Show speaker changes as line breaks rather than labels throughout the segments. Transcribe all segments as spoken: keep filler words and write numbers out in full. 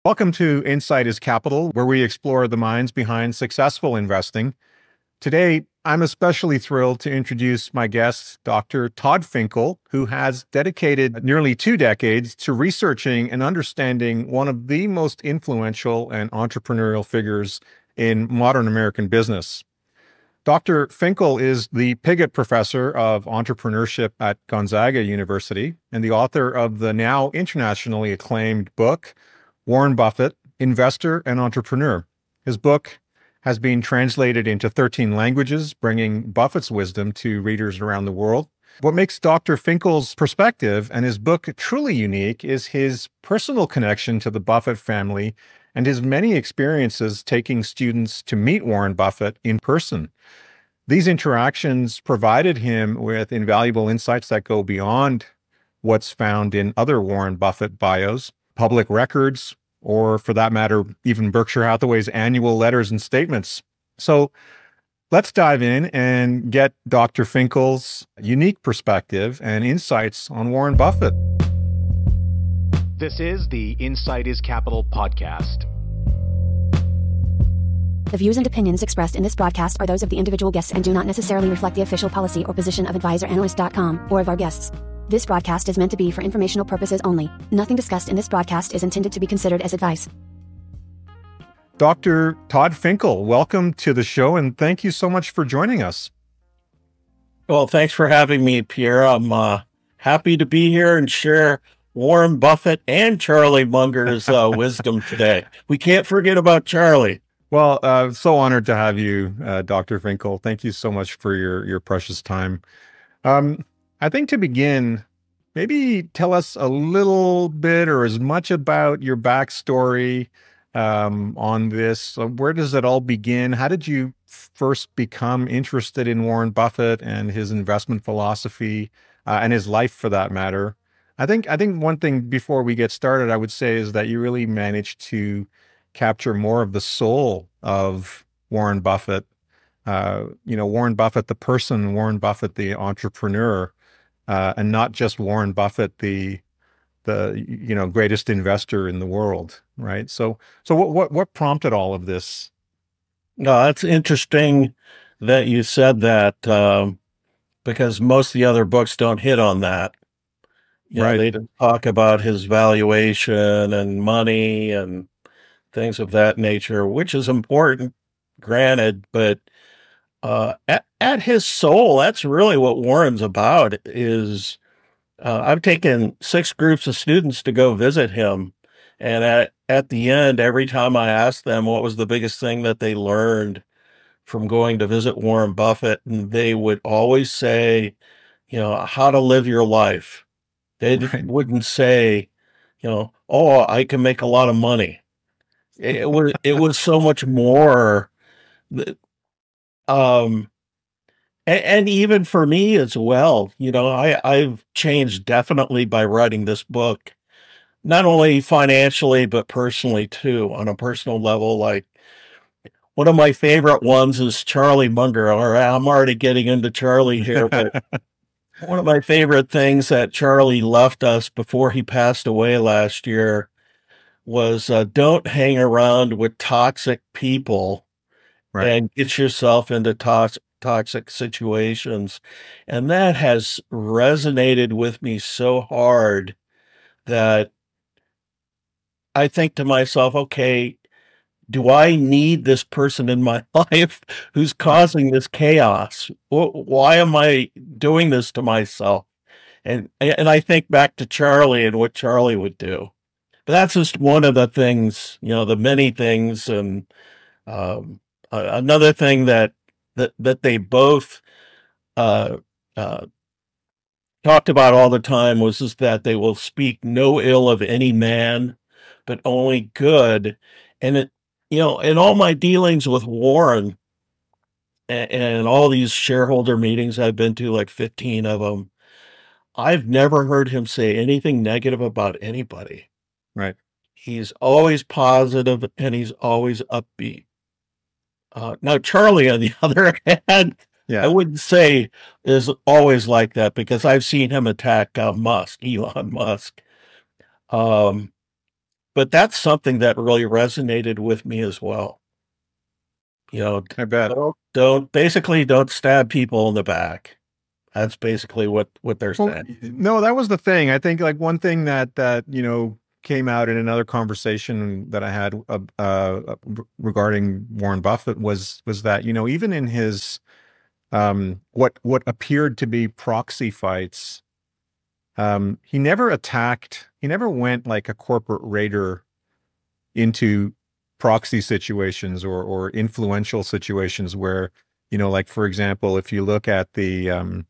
Welcome to Insight is Capital, where we explore the minds behind successful investing. Today, I'm especially thrilled to introduce my guest, Doctor Todd Finkel, who has dedicated nearly two decades to researching and understanding one of the most influential and entrepreneurial figures in modern American business. Doctor Finkel is the Piggott Professor of Entrepreneurship at Gonzaga University and the author of the now internationally acclaimed book, Warren Buffett, Investor and Entrepreneur. His book has been translated into thirteen languages, bringing Buffett's wisdom to readers around the world. What makes Doctor Finkel's perspective and his book truly unique is his personal connection to the Buffett family and his many experiences taking students to meet Warren Buffett in person. These interactions provided him with invaluable insights that go beyond what's found in other Warren Buffett bios, public records, or for that matter, even Berkshire Hathaway's annual letters and statements. So let's dive in and get Doctor Finkel's unique perspective and insights on Warren Buffett.
This is the Insight is Capital podcast.
The views and opinions expressed in this broadcast are those of the individual guests and do not necessarily reflect the official policy or position of advisor analyst dot com or of our guests. This broadcast is meant to be for informational purposes only. Nothing discussed in this broadcast is intended to be considered as advice.
Doctor Todd Finkel, welcome to the show, and thank you so much for joining us.
Well, thanks for having me, Pierre. I'm uh, happy to be here and share Warren Buffett and Charlie Munger's uh, wisdom today. We can't forget about Charlie.
Well, uh, so honored to have you, uh, Doctor Finkel. Thank you so much for your, your precious time. Um, I think to begin, maybe tell us a little bit or as much about your backstory um, on this. Where does it all begin? How did you first become interested in Warren Buffett and his investment philosophy uh, and his life for that matter? I think I think one thing before we get started, I would say is that you really managed to capture more of the soul of Warren Buffett. Uh, you know, Warren Buffett, the person, Warren Buffett, the entrepreneur. Uh, and not just Warren Buffett, the the you know greatest investor in the world, right? So so what what what prompted all of this?
No, that's interesting that you said that um, because most of the other books don't hit on that. You
Right.
know, they don't talk about his valuation and money and things of that nature, which is important, granted, but uh, at, at his soul, that's really what Warren's about is uh, I've taken six groups of students to go visit him. And at, at the end, every time I asked them what was the biggest thing that they learned from going to visit Warren Buffett, and they would always say, you know, how to live your life. They
Right.
wouldn't say, you know, oh, I can make a lot of money. It was, it was so much more. Um, and, and even for me as well, you know, I, I've changed definitely by writing this book, not only financially, but personally too, on a personal level. Like one of my favorite ones is Charlie Munger. All right, I'm already getting into Charlie here, but one of my favorite things that Charlie left us before he passed away last year was uh, don't hang around with toxic people.
Right.
And get yourself into tox- toxic situations. And that has resonated with me so hard that I think to myself, okay, do I need this person in my life who's causing this chaos? Why am I doing this to myself? And, and I think back to Charlie and what Charlie would do. But that's just one of the things, you know, the many things. And, um, Uh, another thing that that that they both uh, uh, talked about all the time was is that they will speak no ill of any man, but only good. And it, you know, in all my dealings with Warren and, and all these shareholder meetings I've been to, like fifteen of them, I've never heard him say anything negative about anybody.
Right.
He's always positive and he's always upbeat. Uh, now, Charlie, on the other hand,
Yeah.
I wouldn't say is always like that because I've seen him attack uh, Musk, Elon Musk. Um, but that's something that really resonated with me as well. You know,
I bet.
don't, don't basically don't stab people in the back. That's basically what, what they're
Well,
saying.
no, that was the thing. I think like one thing that, that, you know, came out in another conversation that I had uh, uh, regarding Warren Buffett was, was that, you know, even in his, um, what, what appeared to be proxy fights, um, he never attacked, he never went like a corporate raider into proxy situations or, or influential situations where, you know, like, for example, if you look at the, um,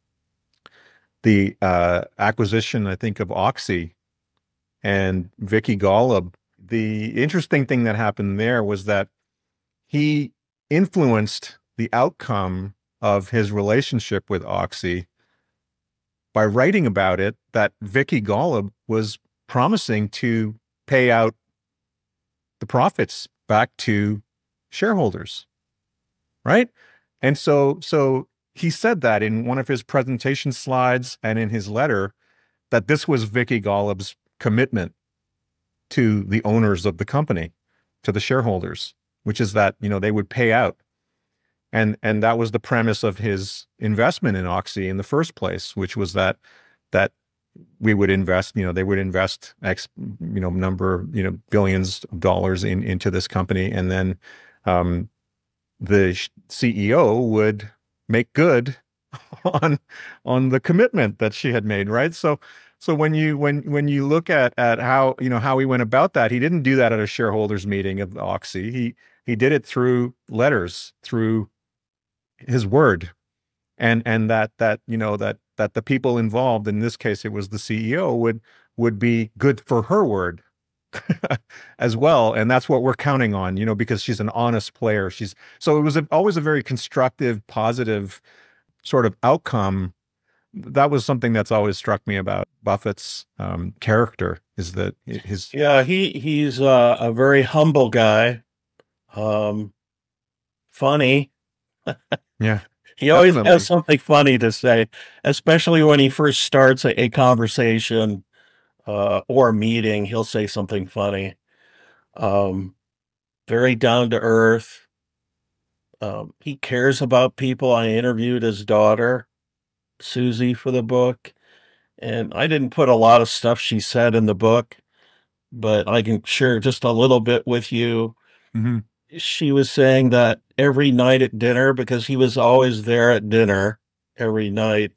the uh, acquisition, I think, of Oxy and Vicky Golub, the interesting thing that happened there was that he influenced the outcome of his relationship with Oxy by writing about it, that Vicky Golub was promising to pay out the profits back to shareholders, right? And so, so he said that in one of his presentation slides and in his letter, that this was Vicky Golub's commitment to the owners of the company, to the shareholders, which is that, you know, they would pay out. And, and that was the premise of his investment in Oxy in the first place, which was that, that we would invest, you know, they would invest X, you know, number, you know, billions of dollars in, into this company. And then, um, the C E O would make good on on the commitment that she had made, right? So so when you when when you look at at how, you know, how he went about that, he didn't do that at a shareholders meeting of Oxy. He he did it through letters, through his word, and and that that you know that that the people involved, in this case it was the C E O, would would be good for her word as well. And that's what we're counting on, you know, because she's an honest player. She's so it was a, always a very constructive, positive sort of outcome. That was something that's always struck me about Buffett's um, character, is that his
Yeah, he he's uh, a very humble guy, um, funny.
yeah
He always
definitely.
has something funny to say, especially when he first starts a, a conversation uh, or a meeting. He'll say something funny. Um, very down to earth. Um, he cares about people. I interviewed his daughter, Susie, for the book, and I didn't put a lot of stuff she said in the book, but I can share just a little bit with you.
Mm-hmm.
She was saying that every night at dinner, because he was always there at dinner every night,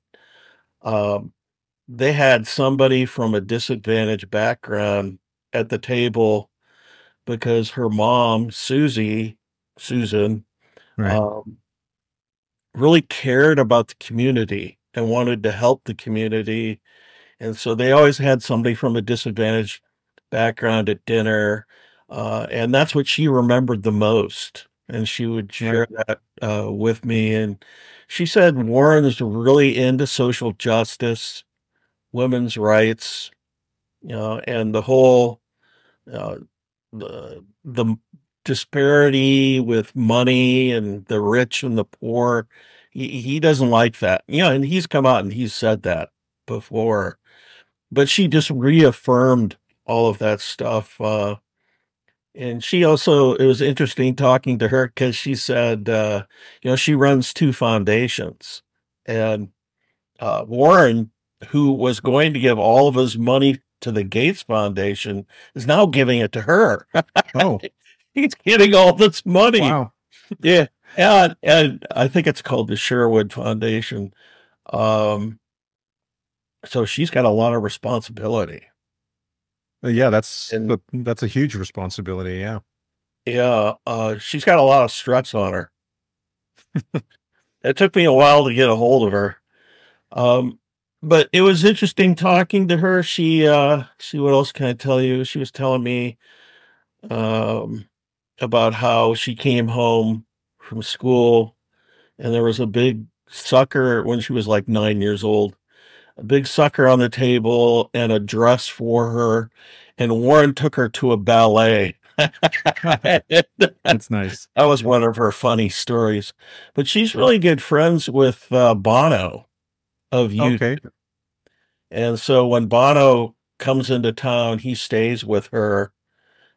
um, they had somebody from a disadvantaged background at the table because her mom, Susie, Susan,
Right.
um, really cared about the community and wanted to help the community. And so they always had somebody from a disadvantaged background at dinner. Uh, and that's what she remembered the most. And she would share
Right.
that uh, with me. And she said Warren is really into social justice, women's rights, you know, and the whole uh, the the disparity with money and the rich and the poor. He he doesn't like that. You know, and he's come out and he's said that before. But she just reaffirmed all of that stuff. Uh, and she also, it was interesting talking to her because she said, uh, you know, she runs two foundations. And uh, Warren, who was going to give all of his money to the Gates Foundation, is now giving it to her.
Oh,
He's getting all this money.
wow.
Yeah. And, and I think it's called the Sherwood Foundation. Um, so she's got a lot of responsibility.
Uh, Yeah, that's
And
a- that's a huge responsibility. Yeah.
yeah, uh, she's got a lot of struts on her. It took me a while to get a hold of her. Um, but it was interesting talking to her. She, uh, see, what else can I tell you? She was telling me, um, about how she came home from school and there was a big sucker when she was like nine years old, a big sucker on the table and a dress for her. And Warren took her to a ballet.
That's nice.
That was one of her funny stories. But she's really good friends with uh, Bono of U two.
Okay.
And so when Bono comes into town, he stays with her.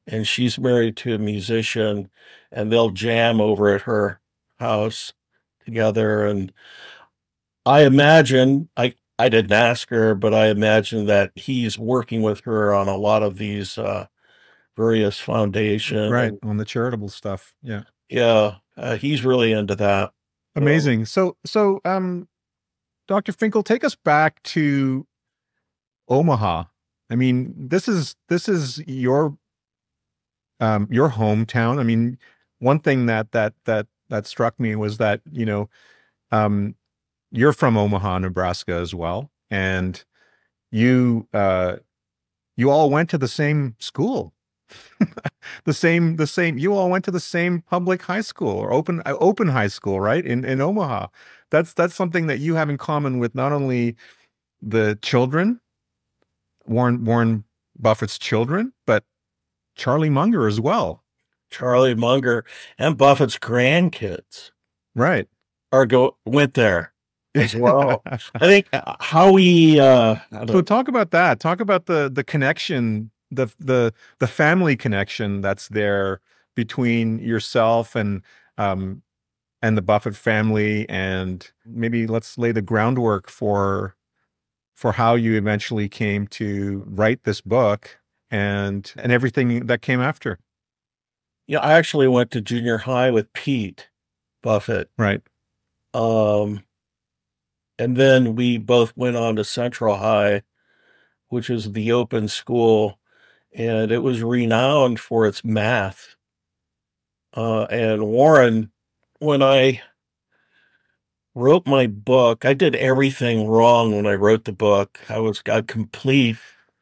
and she's married to a musician, and they'll jam over at her house together. And I imagine, I, I didn't ask her, but I imagine that he's working with her on a lot of these uh, various foundation.
Right.
And,
On the charitable stuff. Yeah.
yeah, uh, he's really into that. So,
Amazing. So, so, um, Doctor Finkel, take us back to Omaha. I mean, this is, this is your, um, your hometown. I mean, one thing that, that, that, that struck me was that, you know, um, you're from Omaha, Nebraska as well. And you, uh, you all went to the same school, the same, the same, you all went to the same public high school or open, uh, open high school, right? In, in Omaha. That's, that's something that you have in common with not only the children, Warren, Warren Buffett's children, but Charlie Munger as well.
Charlie Munger and Buffett's grandkids
Right.
are go went there as well. I think uh, how we uh I
So
don't-
talk about that. Talk about the the connection, the the the family connection that's there between yourself and um and the Buffett family, and maybe let's lay the groundwork for for how you eventually came to write this book and and everything that came after.
yeah, I actually went to junior high with Pete Buffett.
Right.
Um and then we both went on to Central High, which is the open school, and it was renowned for its math. Uh and Warren, when I wrote my book, I did everything wrong when I wrote the book. I was a complete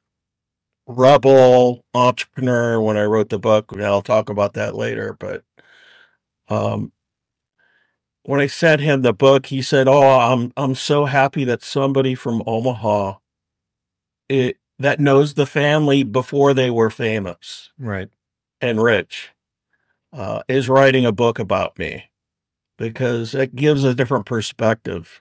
rebel entrepreneur when I wrote the book, and I'll talk about that later. But um, when I sent him the book, he said, "Oh, I'm I'm so happy that somebody from Omaha it, that knows the family before they were famous
Right.
and rich uh, is writing a book about me, because it gives a different perspective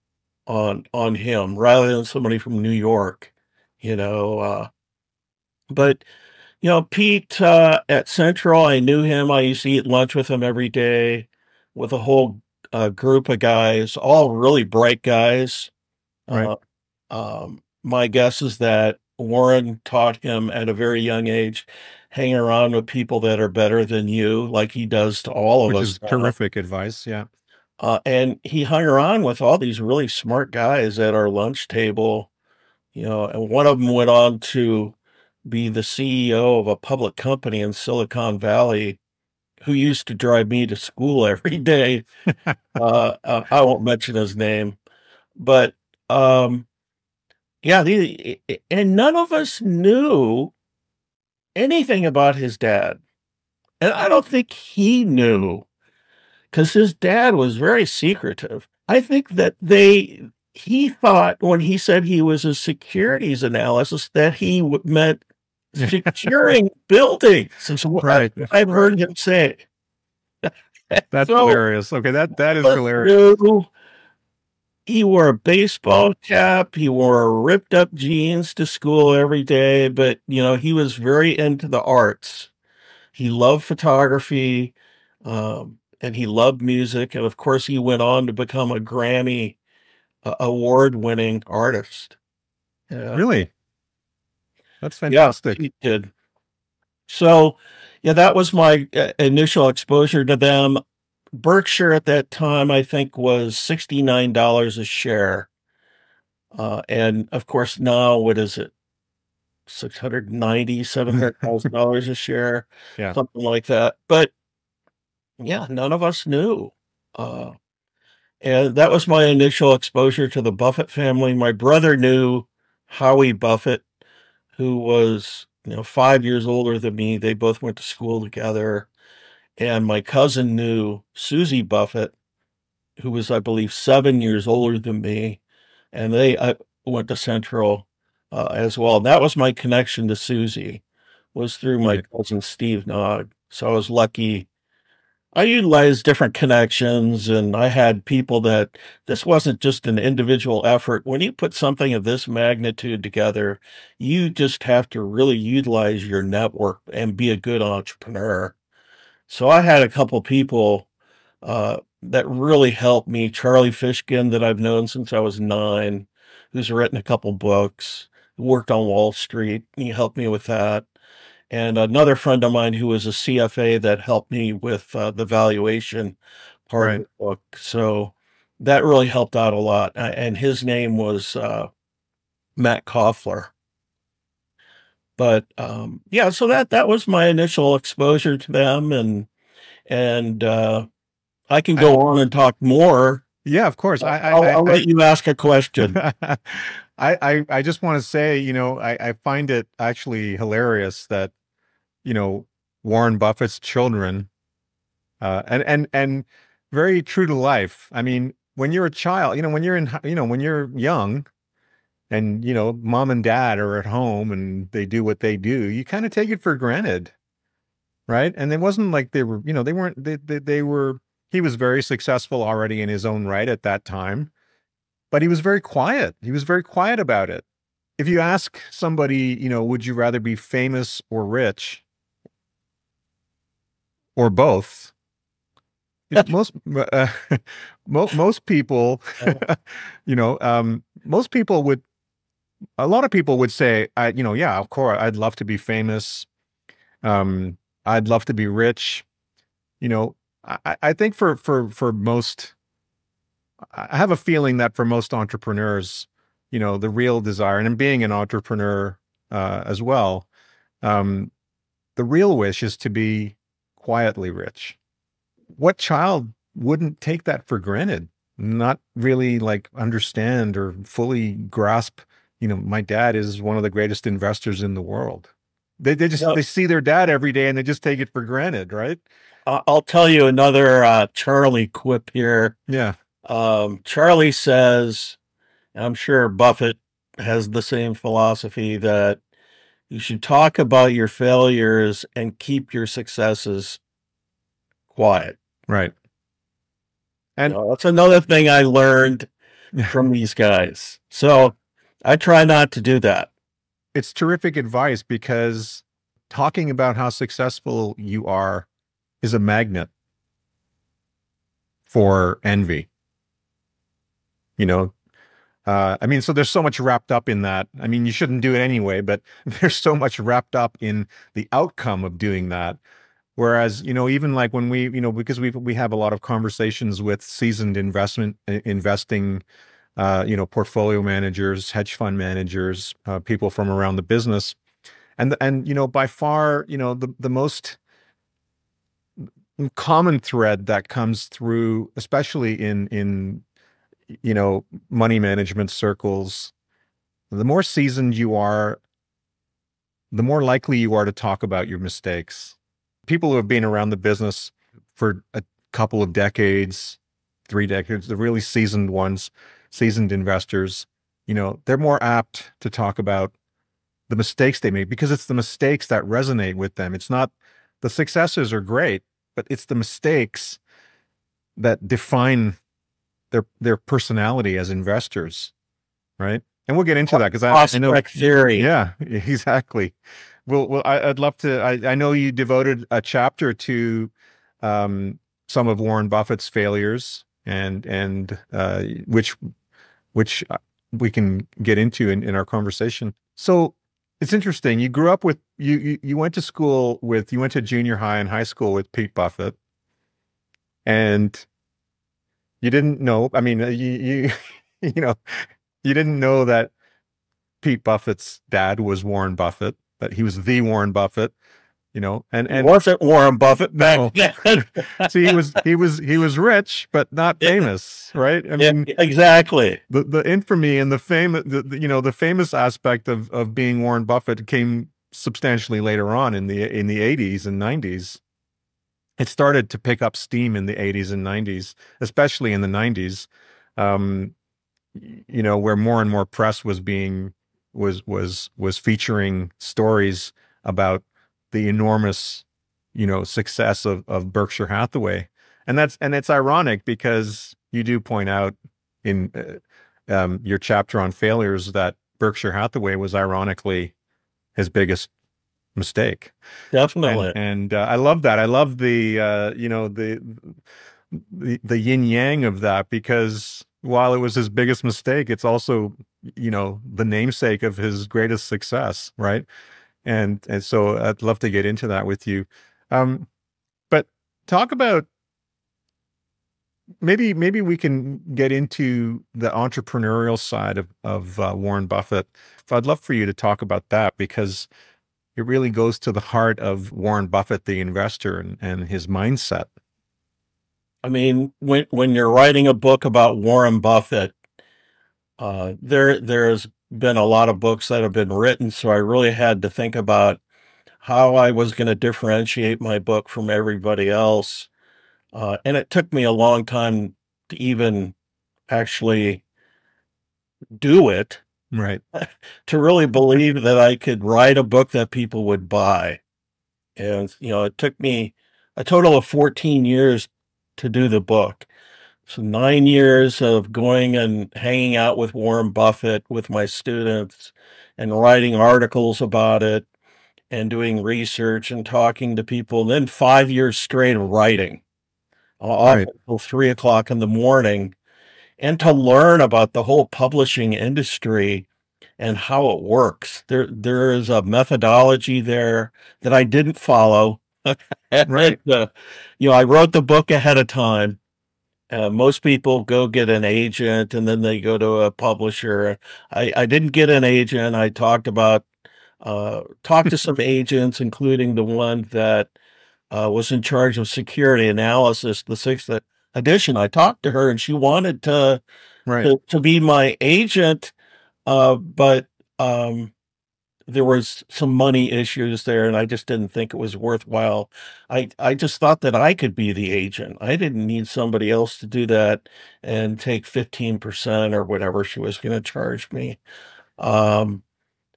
on on him rather than somebody from New York, you know." Uh, but you know, Pete uh, at Central, I knew him. I used to eat lunch with him every day, with a whole uh, group of guys, all really bright guys.
Right.
Uh, um, my guess is that Warren taught him at a very young age, hang around with people that are better than you, like he does to all of
Which
us
is
now.
terrific advice. Yeah.
Uh, and he hung around with all these really smart guys at our lunch table, you know, and one of them went on to be the C E O of a public company in Silicon Valley, who used to drive me to school every day. uh, uh, I won't mention his name, but um, yeah, the, and none of us knew anything about his dad. And I don't think he knew, because his dad was very secretive. I think that they, he thought when he said he was a securities analyst that he w- meant securing buildings. Is what
Right.
I- I've heard him say.
That's
So,
hilarious. Okay. That, that is
but
hilarious.
no, he wore a baseball cap. He wore ripped up jeans to school every day, but you know, he was very into the arts. He loved photography, um, and he loved music. And of course, he went on to become a Grammy uh, award winning artist. Yeah.
Really? That's
Yeah,
fantastic.
he did. So, yeah, that was my uh, initial exposure to them. Berkshire at that time, I think, was sixty-nine dollars a share. Uh, and of course, now, what is it? six hundred ninety thousand dollars, seven hundred thousand dollars a share,
Yeah.
something like that. But yeah, none of us knew. Uh, and that was my initial exposure to the Buffett family. My brother knew Howie Buffett, who was, you know, five years older than me. They both went to school together. And my cousin knew Susie Buffett, who was, I believe, seven years older than me. And they uh, went to Central uh, as well. And that was my connection to Susie, was through my
Right.
cousin Steve Nog. So I was lucky I utilized different connections and I had people that this wasn't just an individual effort. When you put something of this magnitude together, you just have to really utilize your network and be a good entrepreneur. So I had a couple people uh, that really helped me. Charlie Fishkin, that I've known since I was nine, who's written a couple books, worked on Wall Street. He helped me with that. And another friend of mine who was a C F A that helped me with uh, the valuation part of
Right.
the book. So that really helped out a lot. A- And his name was uh, Matt Koffler. But um, yeah, so that that was my initial exposure to them, and and uh, I can
I,
go on and talk more.
yeah, of course. I,
I'll,
I,
I'll
I,
let you ask a question.
I, I, I I just want to say, you know, I, I find it actually hilarious that, you know, Warren Buffett's children, uh, and, and, and very true to life. I mean, when you're a child, you know, when you're in, hi- you know, when you're young and, you know, mom and dad are at home and they do what they do, you kind of take it for granted. Right. And it wasn't like they were, you know, they weren't, they, they, they were, he was very successful already in his own right at that time, but he was very quiet. He was very quiet about it. If you ask somebody, you know, would you rather be famous or rich or both? It- most, uh, mo- most people, you know, um, most people would, a lot of people would say, I, you know, yeah, of course, I'd love to be famous. Um, I'd love to be rich. You know, I, I think for for for most, I have a feeling that for most entrepreneurs, you know, the real desire, and being an entrepreneur uh, as well, um, the real wish is to be quietly rich. What child wouldn't take that for granted? Not really like understand or fully grasp, you know, my dad is one of the greatest investors in the world. They they just
No,
they see their dad every day and they just take it for granted, right?
I- I'll tell you another uh, Charlie quip here.
Yeah.
Um, Charlie says, and I'm sure Buffett has the same philosophy, that you should talk about your failures and keep your successes quiet.
Right.
You
And
know, that's another thing I learned from these guys. So I try not to do that.
it's terrific advice because talking about how successful you are is a magnet for envy. You know, uh, I mean, so there's so much wrapped up in that. I mean, you shouldn't do it anyway, but there's so much wrapped up in the outcome of doing that. Whereas, you know, even like when we, you know, because we we have a lot of conversations with seasoned investment uh, investing, uh, you know, portfolio managers, hedge fund managers, uh, people from around the business, and and you know, by far, you know, the the most common thread that comes through, especially in in you know money management circles, the more seasoned you are, the more likely you are to talk about your mistakes. People who have been around the business for a couple of decades, three decades, the really seasoned ones, seasoned investors, you know, they're more apt to talk about the mistakes they made because it's the mistakes that resonate with them. It's not the successes are great, but it's the mistakes that define their their personality as investors, right? And we'll get into that because I, I know,
Prospect theory.
yeah, exactly. Well, well, I, I'd love to. I, I know you devoted a chapter to um, some of Warren Buffett's failures, and and uh, which which uh, we can get into in, in our conversation. So it's interesting. You grew up with you, you you went to school with you went to junior high and high school with Pete Buffett, and you didn't know. I mean, uh, you you you know you didn't know that Pete Buffett's dad was Warren Buffett, that he was the Warren Buffett, you know, and
It
and
wasn't Warren Buffett
no,
back then.
see, he was he was he was rich but not
Yeah,
famous, right? I
yeah,
mean,
exactly.
the the infamy and the fame, the, the, you know, the famous aspect of of being Warren Buffett came substantially later on in the in the eighties and nineties. It started to pick up steam in the eighties and nineties, especially in the nineties. Um, you know, where more and more press was being was was was featuring stories about the enormous you know, success of, of Berkshire Hathaway. And that's, and it's ironic because you do point out in uh, um, your chapter on failures that Berkshire Hathaway was ironically his biggest mistake.
Definitely.
And, and uh, I love that. I love the, uh, you know, the, the, the yin yang of that, because while it was his biggest mistake, it's also, you know, the namesake of his greatest success. Right. And, and so I'd love to get into that with you. Um, but talk about, maybe, maybe we can get into the entrepreneurial side of, of uh, Warren Buffett. I'd love for you to talk about that, because it really goes to the heart of Warren Buffett, the investor, and, and his mindset.
I mean, when when you're writing a book about Warren Buffett, uh, there there's been a lot of books that have been written, so I really had to think about how I was going to differentiate my book from everybody else, uh, and it took me a long time to even actually do it,
Right.
to really believe that I could write a book that people would buy. And, you know, it took me a total of fourteen years to do the book. So nine years of going and hanging out with Warren Buffett with my students and writing articles about it and doing research and talking to people. Then five years straight of writing, off
Right.
until three o'clock in the morning, and to learn about the whole publishing industry and how it works. There, there is a methodology there that I didn't follow. And,
Right.
uh, you know, I wrote the book ahead of time. Uh, most people go get an agent and then they go to a publisher. I, I didn't get an agent. I talked about, uh, talked to some agents, including the one that uh, was in charge of security analysis, the sixth edition. I talked to her and she wanted to,
Right.
to, to be my agent. Uh, but, um, there was some money issues there, and I just didn't think it was worthwhile. I, I just thought that I could be the agent. I didn't need somebody else to do that and take fifteen percent or whatever she was going to charge me. Um,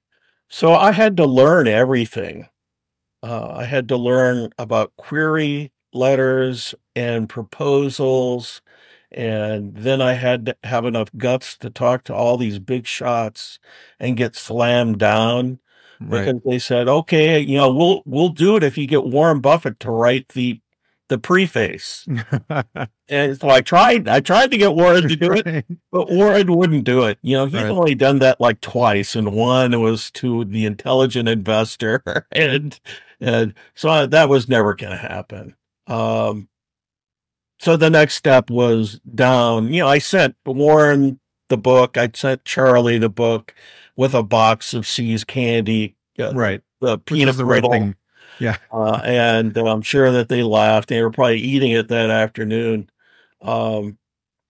so I had to learn everything. Uh, I had to learn about query letters and proposals. And then I had to have enough guts to talk to all these big shots and get slammed down
Right.
because they said, okay, you know, we'll, we'll do it if you get Warren Buffett to write the, the preface. And so I tried, I tried to get Warren to do it,
Right.
but Warren wouldn't do it. You know, he's
Right.
only done that like twice, and one was to the intelligent investor. And, and so that was never going to happen. Um, So the next step was down. You know, I sent Warren the book. I sent Charlie the book with a box of See's candy, uh,
Right.
the
Which
peanut
is the right
brittle.
thing. Yeah.
Uh, and uh, I'm sure that they laughed. They were probably eating it that afternoon. Um,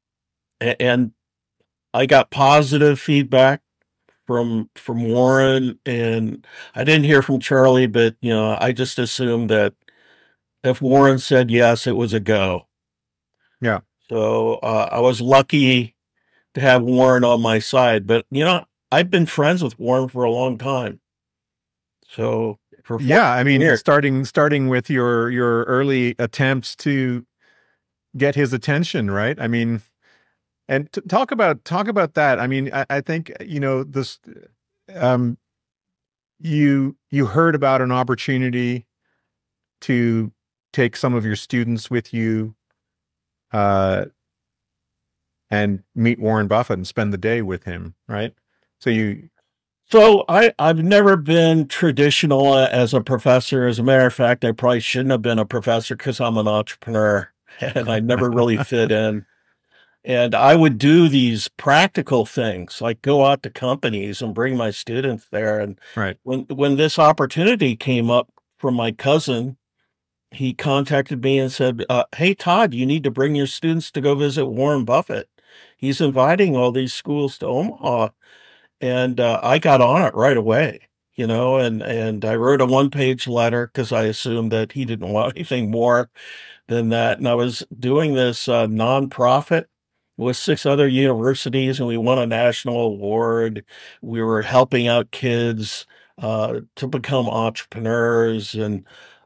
a- and I got positive feedback from from Warren, and I didn't hear from Charlie, but you know, I just assumed that if Warren said yes, it was a go.
Yeah.
So uh, I was lucky to have Warren on my side, but you know, I've been friends with Warren for a long time. So for
Yeah. I mean,
years,
starting, starting with your, your early attempts to get his attention, right? I mean, and t- talk about, talk about that. I mean, I, I think, you know, this, um, you, you heard about an opportunity to take some of your students with you, uh, and meet Warren Buffett and spend the day with him, right? So you,
so I I've never been traditional uh, as a professor. As a matter of fact, I probably shouldn't have been a professor because I'm an entrepreneur and I never really fit in. And I would do these practical things, like go out to companies and bring my students there. And
right,
when when this opportunity came up from my cousin, he contacted me and said, uh, "Hey Todd, you need to bring your students to go visit Warren Buffett. He's inviting all these schools to Omaha." And uh, I got on it right away, you know, and and I wrote a one page letter because I assumed that he didn't want anything more than that. And I was doing this uh, nonprofit with six other universities, and we won a national award. We were helping out kids uh, to become entrepreneurs, and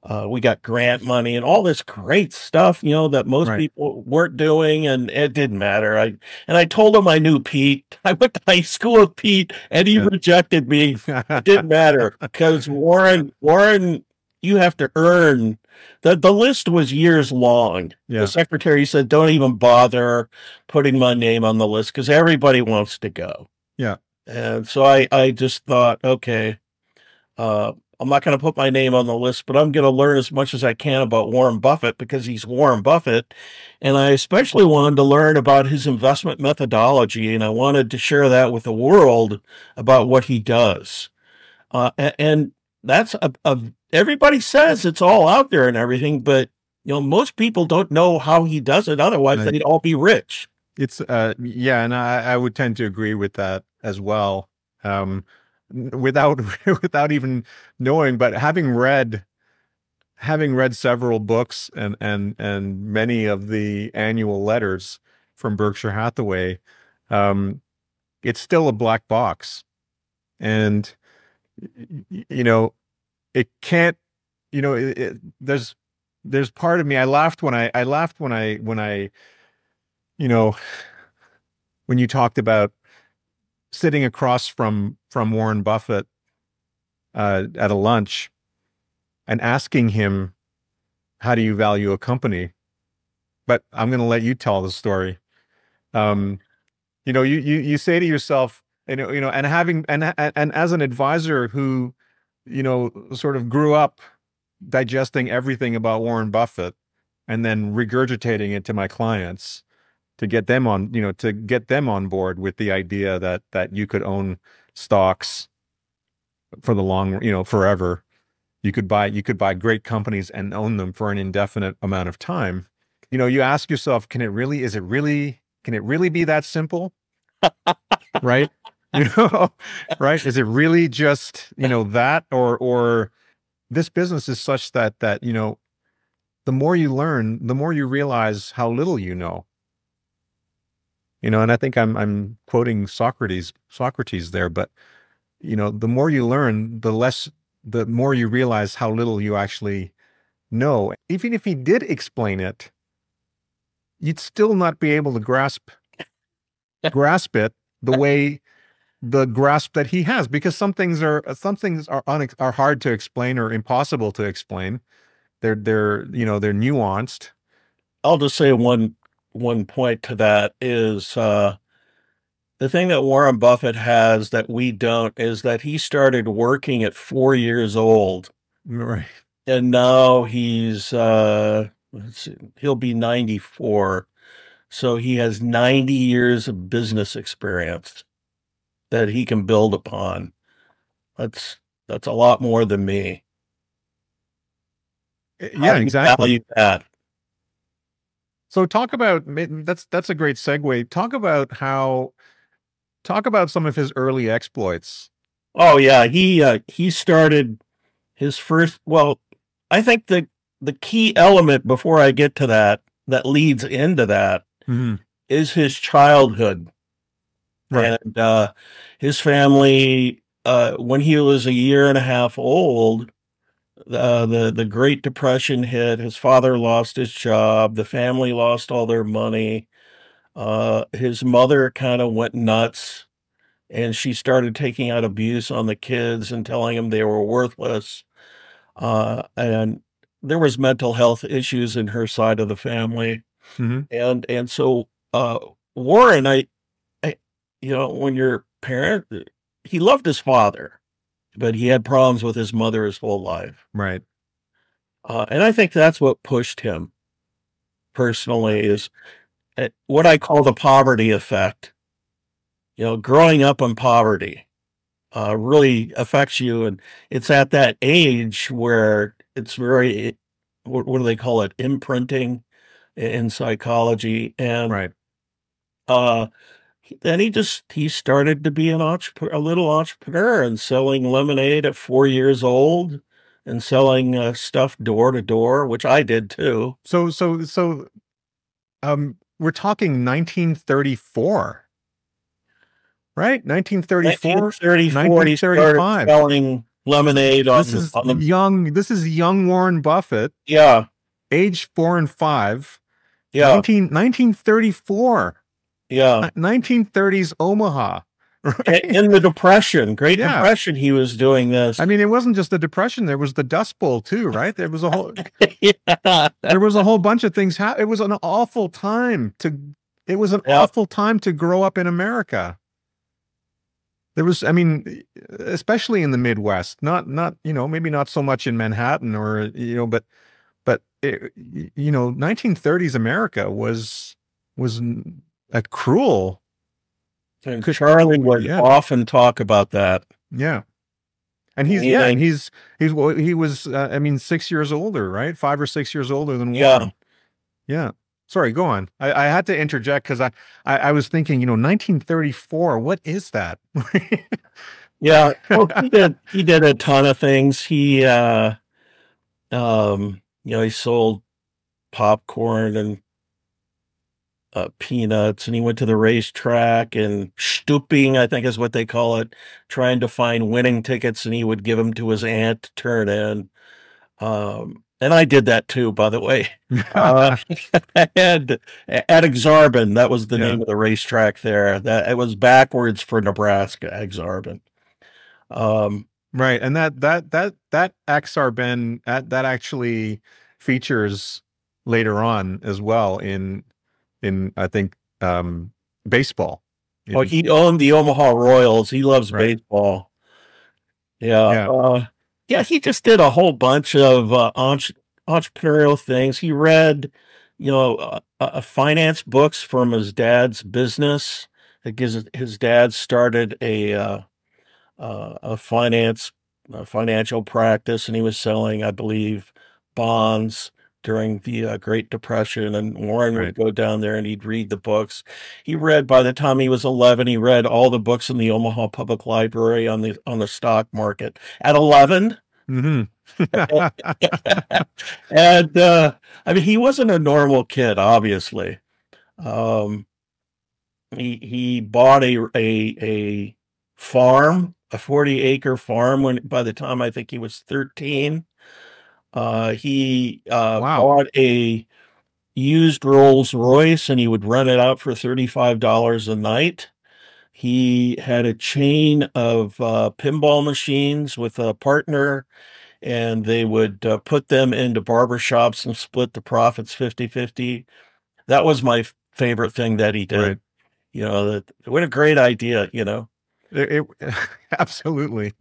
uh, we got grant money and all this great stuff, you know, that most
Right.
people weren't doing, and it didn't matter. I and I told him I knew Pete. I went to high school with Pete, and he
Yeah.
rejected me. It didn't matter because Warren, Warren, you have to earn. The, the list was years long.
Yeah.
The secretary said, don't even bother putting my name on the list because everybody wants to go.
Yeah.
And so I, I just thought, okay, uh, I'm not going to put my name on the list, but I'm going to learn as much as I can about Warren Buffett because he's Warren Buffett. And I especially wanted to learn about his investment methodology, and I wanted to share that with the world about what he does. Uh, a- and that's a, a, everybody says it's all out there and everything, but you know, most people don't know how he does it. Otherwise,
Right.
they'd all be rich.
It's uh yeah, and I, I would tend to agree with that as well. Um, n- without without even knowing, but having read having read several books and and and many of the annual letters from Berkshire Hathaway, um, it's still a black box, and y- y- you know it can't. You know, it, it, there's there's part of me. I laughed when I I laughed when I when I you know when you talked about sitting across from from Warren Buffett uh, at a lunch and asking him, "How do you value a company?" But I'm going to let you tell the story. Um, you know, you you you say to yourself, you know, you know, and having and and, and as an advisor who, you know, sort of grew up digesting everything about Warren Buffett and then regurgitating it to my clients to get them on, you know, to get them on board with the idea that that you could own stocks for the long, you know, forever. You could buy you could buy great companies and own them for an indefinite amount of time. You know, you ask yourself, can it really, is it really, can it really be that simple? Right? You know, right? Is it really just, you know, that or or this business is such that that, you know, the more you learn, the more you realize how little you know. You know, and I think I'm I'm quoting Socrates Socrates there, but you know, the more you learn, the less the more you realize how little you actually know. Even if he did explain it, you'd still not be able to grasp grasp it the way the grasp that he has, because some things are some things are unex are hard to explain or impossible to explain. They're they're you know they're nuanced.
I'll just say one one point to that is uh, the thing that Warren Buffett has that we don't is that he started working at four years old,
Right.
and now he's uh, let's see, he'll be ninety-four, so he has ninety years of business experience that he can build upon. That's that's a lot more than me. How
Yeah,
do you
exactly.
value that?
So talk about ma- that's that's a great segue. Talk about how talk about some of his early exploits.
Oh yeah, he uh, he started his first. Well, I think the the key element before I get to that that leads into that
Mhm.
is his childhood.
Right.
And uh, his family, uh, when he was a year and a half old, uh, the the Great Depression hit. His father lost his job. The family lost all their money. Uh, his mother kind of went nuts, and she started taking out abuse on the kids and telling them they were worthless. Uh, and there was mental health issues in her side of the family,
Mhm.
and and so uh, Warren, I, I, you know, when your parent, he loved his father, but he had problems with his mother his whole life,
Right.
uh, and I think that's what pushed him personally is uh, what I call the poverty effect. You know, growing up in poverty uh, really affects you, and it's at that age where it's very, what, what do they call it, imprinting in psychology, and
Right.
uh, then he just he started to be an entrepreneur, a little entrepreneur, and selling lemonade at four years old, and selling uh, stuff door to door, which I did too.
So so so um we're talking nineteen thirty-four, right? nineteen thirty-four,
nineteen thirty-four, he started
nineteen thirty-five.
selling. lemonade on,
This is
on the,
young. This is young Warren Buffett,
yeah,
age four and five,
yeah,
nineteen, nineteen thirty-four,
yeah.
nineteen thirties Omaha. Right?
In the Depression, Great
Yeah.
Depression, he was doing this.
I mean, it wasn't just the Depression. There was the Dust Bowl too, right? There was a whole,
yeah.
there was a whole bunch of things. Ha- it was an awful time to, it was an
Yeah.
awful time to grow up in America. There was, I mean, especially in the Midwest, not, not, you know, maybe not so much in Manhattan or, you know, but, but, it, you know, nineteen thirties America was, was a cruel,
And Charlie would
Yeah.
often talk about that.
yeah. And he's,
Yeah.
yeah, and he's, he's, well, he was, uh, I mean, six years older, right? Five or six years older than
Yeah.
Warren. Yeah. Sorry, go on. I, I had to interject because I, I, I was thinking, you know, nineteen thirty-four, what is that?
Yeah. Well, he did, he did a ton of things. He, uh, um, you know, he sold popcorn and uh, peanuts, and he went to the racetrack and stooping, I think is what they call it, trying to find winning tickets, and he would give them to his aunt to turn in. Um, and I did that too, by the way. Uh, and at Exarban, that was the
Yeah.
name of the racetrack there. That it was backwards for Nebraska, Exarban. Um,
Right. And that, that, that, that Exarban, that, that actually features later on as well in, in, I think, um, baseball.
oh, he owned the Omaha Royals. He loves
Right.
baseball. Yeah.
Yeah.
Uh, yeah. He just did a whole bunch of uh, entre- entrepreneurial things. He read, you know, uh, uh, finance books from his dad's business. Because his dad started a uh, uh, a finance a financial practice, and he was selling, I believe, bonds during the uh, Great Depression. And Warren
Right.
would go down there and he'd read the books. He read, by the time he was eleven, he read all the books in the Omaha Public Library on the on the stock market at eleven.
Mm-hmm.
And uh, I mean, he wasn't a normal kid, obviously. Um, he he bought a a a farm, a forty acre farm, when by the time I think he was thirteen. Uh, he uh,
Wow.
bought a used Rolls Royce, and he would rent it out for thirty-five dollars a night. He had a chain of uh, pinball machines with a partner, and they would uh, put them into barbershops and split the profits fifty fifty. That was my f- favorite thing that he did.
Right.
You know, that what a great idea, you know.
It, it absolutely.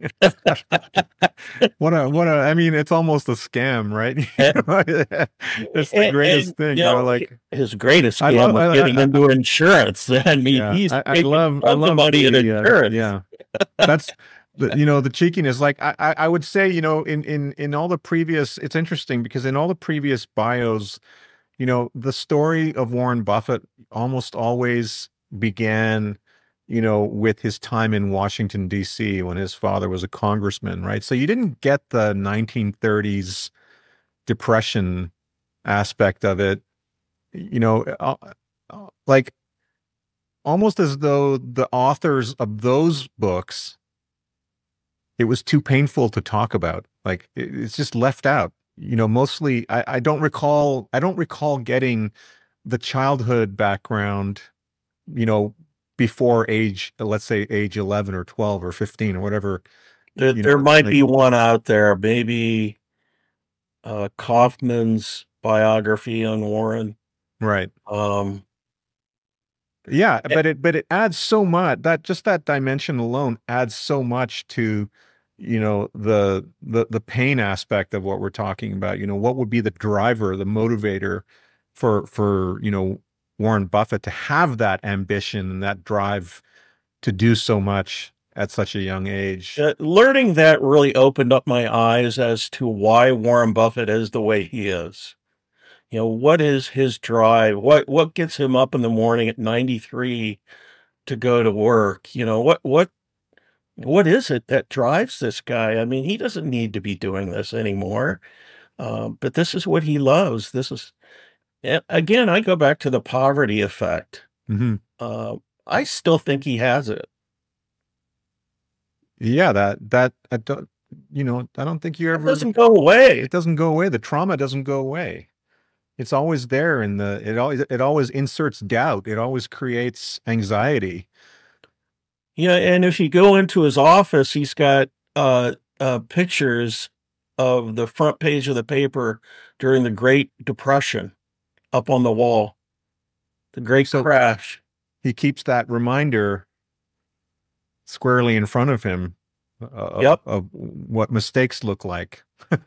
what a what a I mean, it's almost a scam, right? It's the
And-
greatest
and,
thing.
you
You know,
know,
like
his greatest
I
scam
love-
was
I-
getting
I-
into insurance. I mean,
yeah,
he's
I, I
making
love I
tons of
love
money in
the, uh,
insurance.
yeah. That's the, you know, the cheekiness. Like I, I I would say, you know, in in in all the previous, it's interesting because in all the previous bios, you know, the story of Warren Buffett almost always began, you know, with his time in Washington, D C when his father was a congressman, right? So you didn't get the nineteen thirties depression aspect of it, you know, uh, uh, like almost as though the authors of those books, it was too painful to talk about. Like it- it's just left out, you know, mostly I, I don't recall, I don't recall getting the childhood background, you know, before age, let's say age eleven or twelve or fifteen or whatever.
There,
you know,
there might
like-
be one out there, maybe uh, Kaufman's biography on Warren.
Right.
Um,
Yeah, but it but it adds so much, that just that dimension alone adds so much to, you know, the the the pain aspect of what we're talking about. You know, what would be the driver, the motivator for for, you know, Warren Buffett to have that ambition and that drive to do so much at such a young age.
uh, learning that really opened up my eyes as to why Warren Buffett is the way he is. You know, what is his drive? What what gets him up in the morning at ninety-three to go to work? You know, what what what is it that drives this guy? I mean, he doesn't need to be doing this anymore. Um, but this is what he loves. This is, a- again, I go back to the poverty effect.
Mhm.
Uh, I still think he has it.
Yeah, that that I don't, you know, I don't think you
It
ever,
doesn't go away.
it doesn't go away. The trauma doesn't go away. It's always there in the, it always, it always inserts doubt. It always creates anxiety.
Yeah, and if you go into his office, he's got uh, uh, pictures of the front page of the paper during the Great Depression up on the wall, the Great
So-
Crash.
He keeps that reminder squarely in front of him uh,
Yep.
of, of what mistakes look like.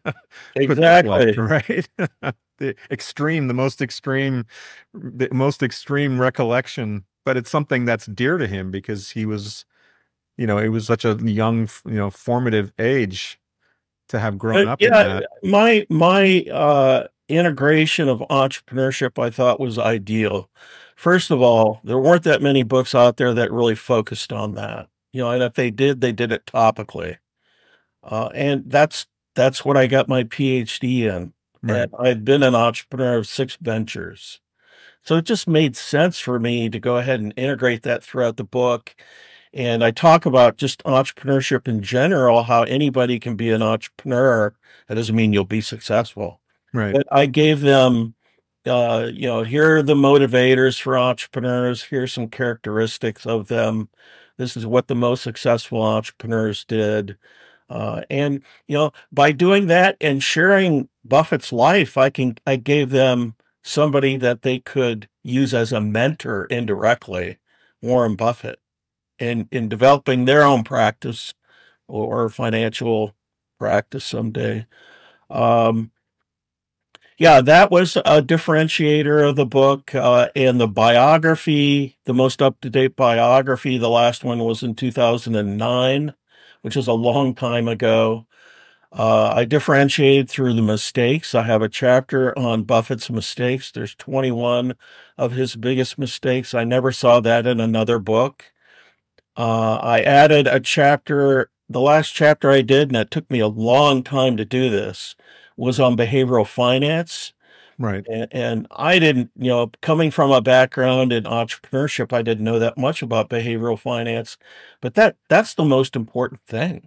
Exactly.
Right. The extreme, the most extreme, the most extreme recollection, but it's something that's dear to him because he was, you know, it was such a young, you know, formative age to have grown
But
up in
yeah,
that.
my my uh, integration of entrepreneurship, I thought, was ideal. First of all, there weren't that many books out there that really focused on that. You know, and if they did, they did it topically. Uh, and that's that's what I got my PhD in.
Right.
And I've been an entrepreneur of six ventures. So it just made sense for me to go ahead and integrate that throughout the book. And I talk about just entrepreneurship in general, how anybody can be an entrepreneur. That doesn't mean you'll be successful.
Right.
But I gave them, uh, you know, here are the motivators for entrepreneurs. Here's some characteristics of them. This is what the most successful entrepreneurs did. Uh, and, you know, by doing that and sharing Buffett's life, I can, I gave them somebody that they could use as a mentor indirectly, Warren Buffett, in, in developing their own practice or financial practice someday. Um, yeah, that was a differentiator of the book. Uh, and the biography, the most up-to-date biography, the last one was in two thousand nine, which is a long time ago. Uh, I differentiated through the mistakes. I have a chapter on Buffett's mistakes. There's twenty-one of his biggest mistakes. I never saw that in another book. Uh, I added a chapter, the last chapter I did, and it took me a long time to do this, was on behavioral finance.
Right.
And, and I didn't, you know, coming from a background in entrepreneurship, I didn't know that much about behavioral finance, but that that's the most important thing.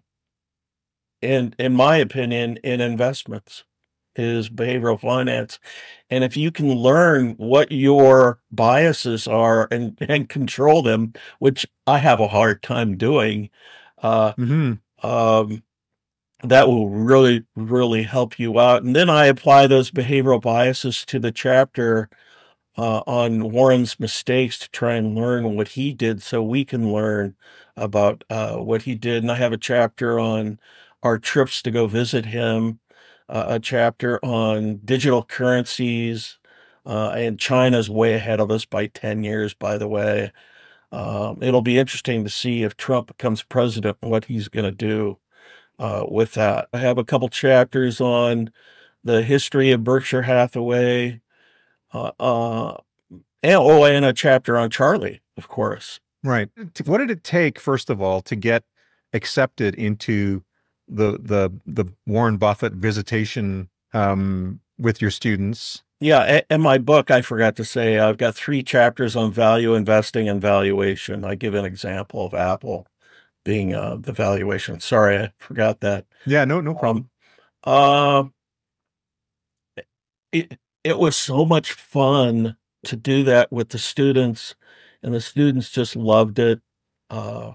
In in my opinion, in investments is behavioral finance. And if you can learn what your biases are and, and control them, which I have a hard time doing, uh,
hmm
um, that will really, really help you out. And then I apply those behavioral biases to the chapter uh, on Warren's mistakes to try and learn what he did so we can learn about uh, what he did. And I have a chapter on our trips to go visit him, uh, a chapter on digital currencies, uh, and China's way ahead of us by ten years, by the way. Um, it'll be interesting to see if Trump becomes president, what he's going to do uh, with that. I have a couple chapters on the history of Berkshire Hathaway, uh, uh, and, oh, and a chapter on Charlie, of course.
Right. T- What did it take, first of all, to get accepted into the the the Warren Buffett visitation um, with your students?
Yeah, a- in my book, I forgot to say, I've got three chapters on value investing and valuation. I give an example of Apple being uh, the valuation. Sorry, I forgot that.
Yeah, no, no problem.
Um, uh, it it was so much fun to do that with the students, and the students just loved it. Uh,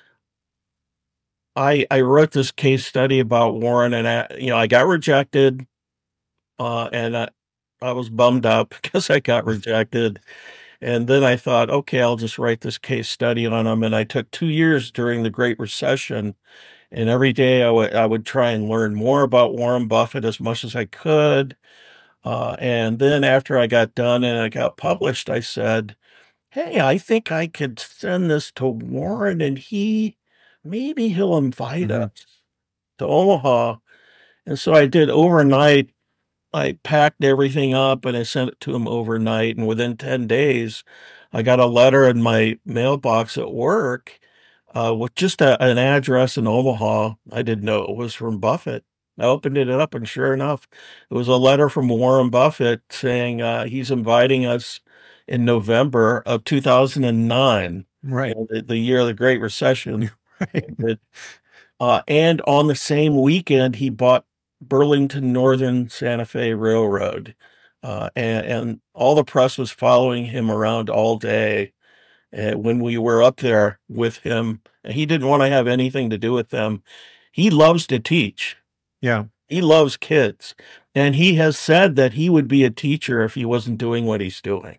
I I wrote this case study about Warren, and I, you know, I got rejected, uh, and I, I was bummed out because I got rejected. And then I thought, okay, I'll just write this case study on him. And I took two years during the Great Recession, and every day I would I would try and learn more about Warren Buffett as much as I could. Uh, and then after I got done and it got published, I said, hey, I think I could send this to Warren, and he maybe he'll invite
Mhm.
us to Omaha. And so I did overnight. I packed everything up and I sent it to him overnight. And within ten days, I got a letter in my mailbox at work uh, with just a, an address in Omaha. I didn't know it was from Buffett. I opened it up, and sure enough, it was a letter from Warren Buffett saying uh, he's inviting us in November of two thousand nine,
Right.
you know, the, the year of the Great Recession.
Right.
That, Uh, and on the same weekend, he bought Burlington Northern Santa Fe Railroad. Uh, and, and all the press was following him around all day. And when we were up there with him, and he didn't want to have anything to do with them. He loves to teach.
Yeah.
He loves kids. And he has said that he would be a teacher if he wasn't doing what he's doing.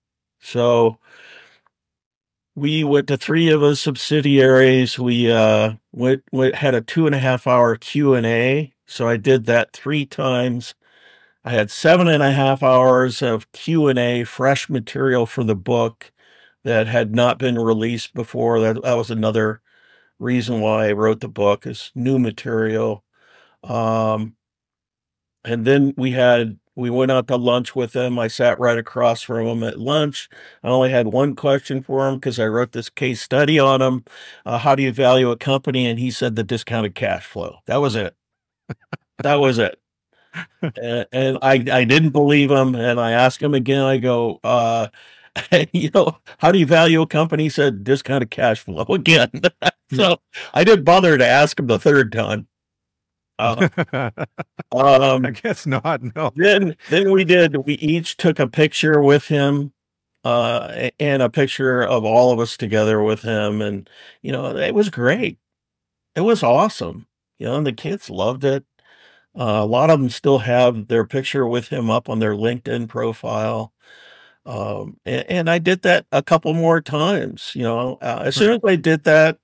So we went to three of his subsidiaries. We uh, went, went had a two and a half hour Q and A. So I did that three times. I had seven and a half hours of Q and A, fresh material for the book that had not been released before. That, that was another reason why I wrote the book, is new material. Um, and then we had, we went out to lunch with him. I sat right across from him at lunch. I only had one question for him because I wrote this case study on him. Uh, how do you value a company? And he said the discounted cash flow. That was it. That was it. and, and I, I didn't believe him. And I asked him again, I go, uh, you know, how do you value a company? He said discounted cash flow again. So I didn't bother to ask him the third time. Uh, um,
I guess not. No.
Then, then we did, we each took a picture with him, uh, and a picture of all of us together with him. And, you know, it was great. It was awesome. You know, and the kids loved it. Uh, a lot of them still have their picture with him up on their LinkedIn profile. Um, and, and I did that a couple more times, you know, uh, as soon as I did that,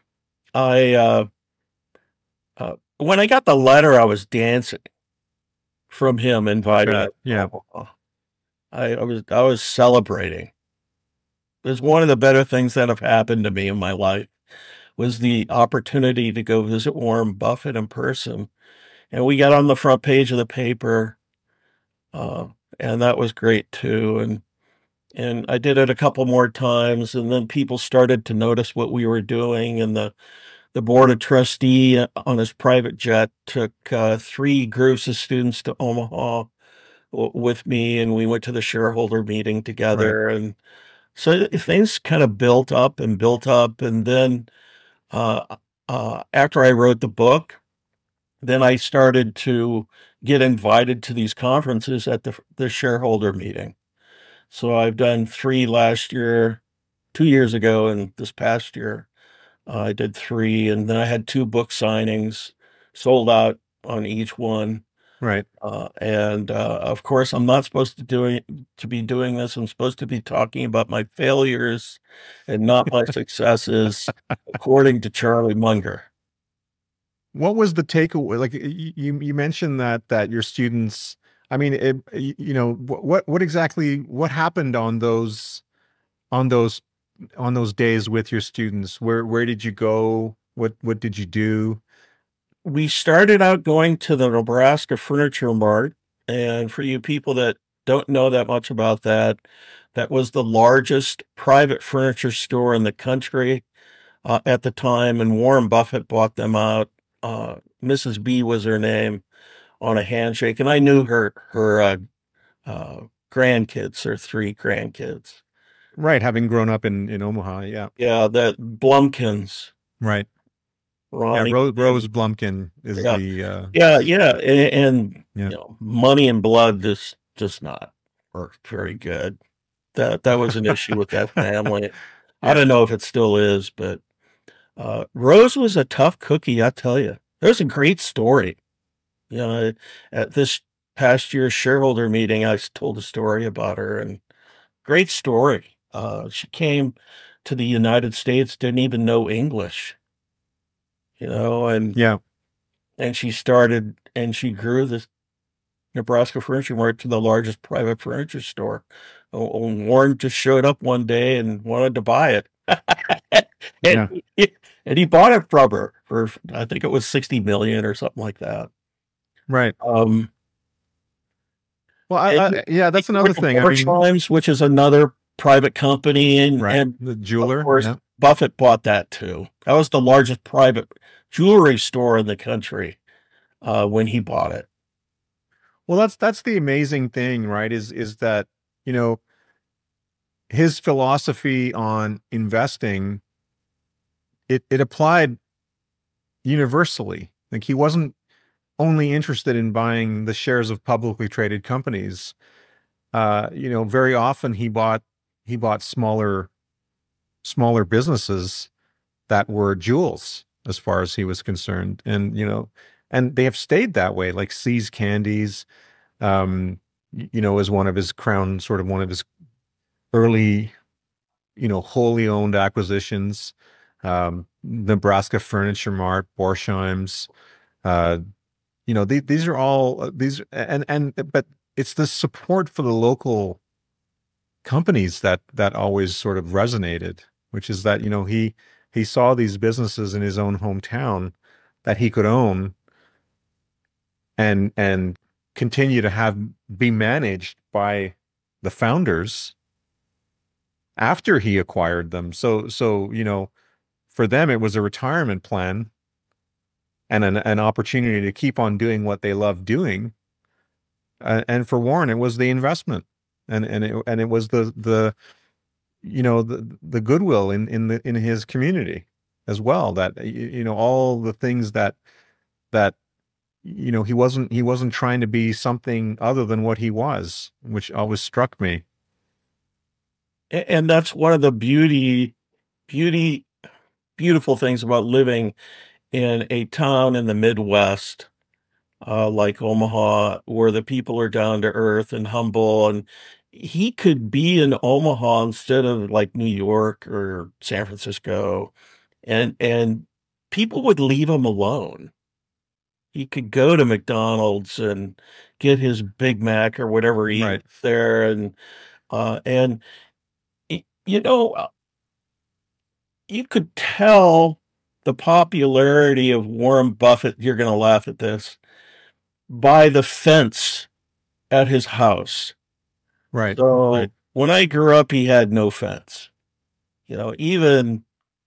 I, uh, uh, when I got the letter, I was dancing from him inviting
Sure.
me.
Yeah.
I, I was, I was celebrating. It was one of the better things that have happened to me in my life, was the opportunity to go visit Warren Buffett in person. And we got on the front page of the paper. Uh, and that was great too. And, and I did it a couple more times, and then people started to notice what we were doing, and the, the board of trustee on his private jet took uh, three groups of students to Omaha w- with me, and we went to the shareholder meeting together. Right. And so things kind of built up and built up. And then uh, uh, after I wrote the book, then I started to get invited to these conferences at the, the shareholder meeting. So I've done three last year, two years ago, and this past year. Uh, I did three, and then I had two book signings, sold out on each one.
Right.
Uh, and uh, of course, I'm not supposed to doing to be doing this. I'm supposed to be talking about my failures and not my successes, according to Charlie Munger.
What was the takeaway? Like you, you mentioned that that your students. I mean, it, you know, what what exactly what happened on those on those. on those days with your students? Where, where did you go? What, what did you do?
We started out going to the Nebraska Furniture Mart. And for you people that don't know that much about that, that was the largest private furniture store in the country uh, at the time. And Warren Buffett bought them out. Uh, Missus B was her name, on a handshake. And I knew her, her uh, uh, grandkids, her three grandkids.
Right. Having grown up in, in Omaha. Yeah.
Yeah. The Blumkins.
Right.
Ronnie.
Yeah, Rose, Rose Blumkin is
yeah.
the, uh,
yeah. Yeah. And, and
yeah.
you know, money and blood just, just not work very good. That, that was an issue with that family. Yeah. I don't know if it still is, but, uh, Rose was a tough cookie. I tell you, there's a great story. You know, at this past year's shareholder meeting, I told a story about her, and great story. Uh, she came to the United States, didn't even know English, you know, and
yeah,
and she started and she grew this Nebraska Furniture Mart to the largest private furniture store. And Warren just showed up one day and wanted to buy it, and,
yeah.
he, and he bought it from her for, I think it was sixty million or something like that.
Right.
Um.
Well, I, I, yeah, that's another thing. I mean,
Times, which is another private company, and,
right.
and
the jeweler.
Of course,
yeah.
Buffett bought that too. That was the largest private jewelry store in the country uh, when he bought it.
Well, that's that's the amazing thing, right? Is is that, you know, his philosophy on investing, it it applied universally. Like he wasn't only interested in buying the shares of publicly traded companies. Uh, you know, very often he bought he bought smaller smaller businesses that were jewels as far as he was concerned. And, you know, and they have stayed that way, like See's Candies, um, you know, is one of his crown, sort of one of his early, you know, wholly owned acquisitions. Um, Nebraska Furniture Mart, Borsheim's, uh, you know, the, these are all uh, these, and, and, but it's the support for the local companies that, that always sort of resonated, which is that, you know, he, he saw these businesses in his own hometown that he could own and, and continue to have be managed by the founders after he acquired them. So, so, you know, for them, it was a retirement plan and an, an opportunity to keep on doing what they love doing. Uh, and for Warren, it was the investment, and, and it, and it was the, the, you know, the, the goodwill in, in the, in his community as well, that, you know, all the things that, that, you know, he wasn't, he wasn't trying to be something other than what he was, which always struck me.
And that's one of the beauty, beauty, beautiful things about living in a town in the Midwest, uh, like Omaha, where the people are down to earth and humble. And he could be in Omaha instead of like New York or San Francisco, and and people would leave him alone. He could go to McDonald's and get his Big Mac or whatever he
Right.
eats there, and uh, and y- you know, uh, you could tell the popularity of Warren Buffett. You're going to laugh at this, by the fence at his house.
Right.
So
Right.
when I grew up, he had no fence. You know, even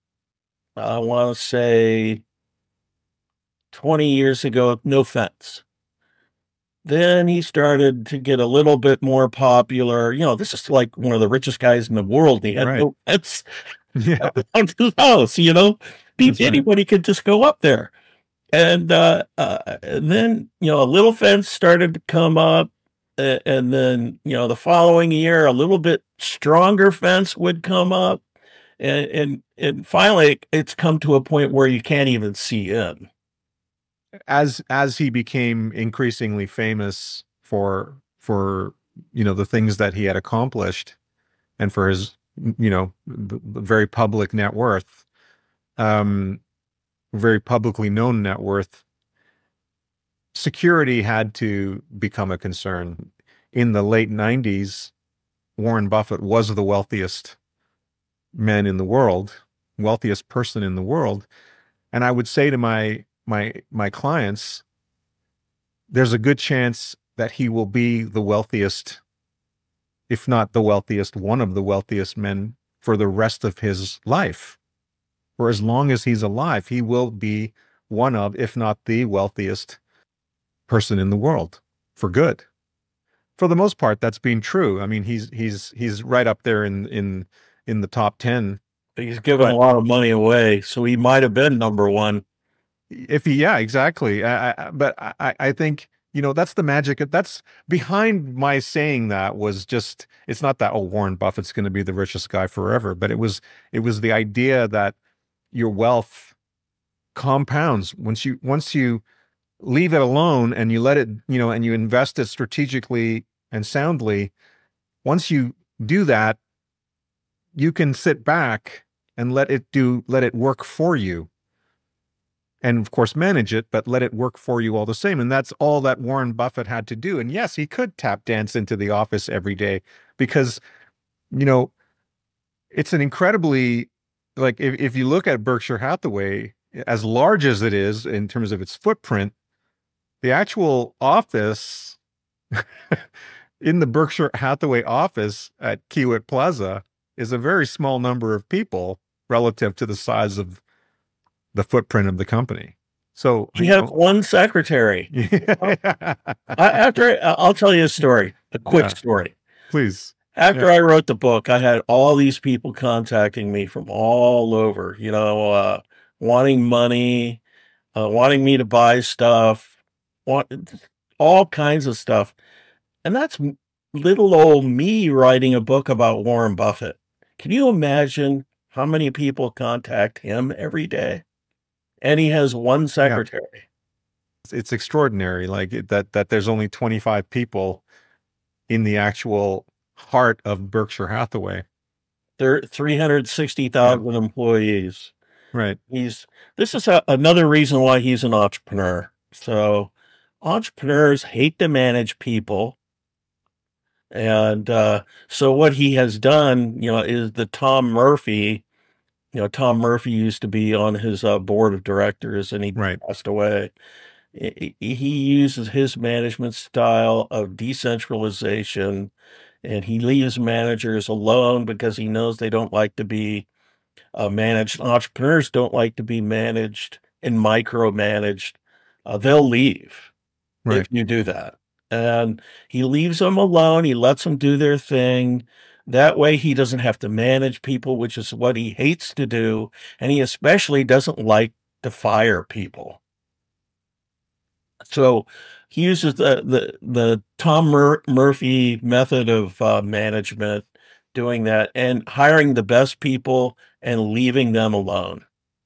I want to say twenty years ago, no fence. Then he started to get a little bit more popular. You know, this is like one of the richest guys in the world. He had
Right.
no fence
Yeah.
around his house, you know, Pe-
That's right.
anybody could just go up there. And, uh, uh, and then, you know, a little fence started to come up. Uh, and then, you know, the following year, a little bit stronger fence would come up. And, and, and finally, it's come to a point where you can't even see in.
As, as he became increasingly famous for, for, you know, the things that he had accomplished and for his, you know, the, the very public net worth, um, very publicly known net worth, security had to become a concern. In the late nineties, Warren Buffett was the wealthiest man in the world, wealthiest person in the world. And I would say to my, my, my clients, there's a good chance that he will be the wealthiest, if not the wealthiest, one of the wealthiest men for the rest of his life. For as long as he's alive, he will be one of, if not the wealthiest person in the world for good. For the most part, that's been true. I mean, he's, he's, he's right up there in, in, in the top ten.
He's given
But-
a lot of money away, so he might have been number one.
If he, yeah, exactly. I, I, but I, I think, you know, that's the magic. That's behind my saying that was just, it's not that, oh, Warren Buffett's going to be the richest guy forever, but it was, it was the idea that your wealth compounds once you, once you leave it alone and you let it, you know, and you invest it strategically and soundly. Once you do that, you can sit back and let it do, let it work for you. And of course, manage it, but let it work for you all the same. And that's all that Warren Buffett had to do. And yes, he could tap dance into the office every day because, you know, it's an incredibly, like, if, if you look at Berkshire Hathaway, as large as it is in terms of its footprint, the actual office in the Berkshire Hathaway office at Kiewit Plaza is a very small number of people relative to the size of the footprint of the company. So
You have one secretary.
yeah.
I, after I, I'll tell you a story, a quick
Yeah.
story.
Please.
After
Yeah.
I wrote the book, I had all these people contacting me from all over, you know, uh, wanting money, uh, wanting me to buy stuff, want all kinds of stuff. And that's m- little old me writing a book about Warren Buffett. Can you imagine how many people contact him every day? And he has one
Yeah,
secretary.
it's, it's extraordinary. Like it- that that there's only twenty-five people in the actual heart of Berkshire Hathaway.
There are three hundred sixty
Yeah,
thousand employees.
right.
He's this is a, another reason why he's an entrepreneur. So entrepreneurs hate to manage people. And uh, so what he has done, you know, is the Tom Murphy, you know, Tom Murphy used to be on his uh, board of directors and he
Right.
passed away. He he uses his management style of decentralization and he leaves managers alone because he knows they don't like to be uh, managed. Entrepreneurs don't like to be managed and micromanaged. Uh, they'll leave if
Right.
you do that. And he leaves them alone. He lets them do their thing. That way he doesn't have to manage people, which is what he hates to do. And he especially doesn't like to fire people. So he uses the the, the Tom Mur- Murphy method of uh, management, doing that and hiring the best people and leaving them alone.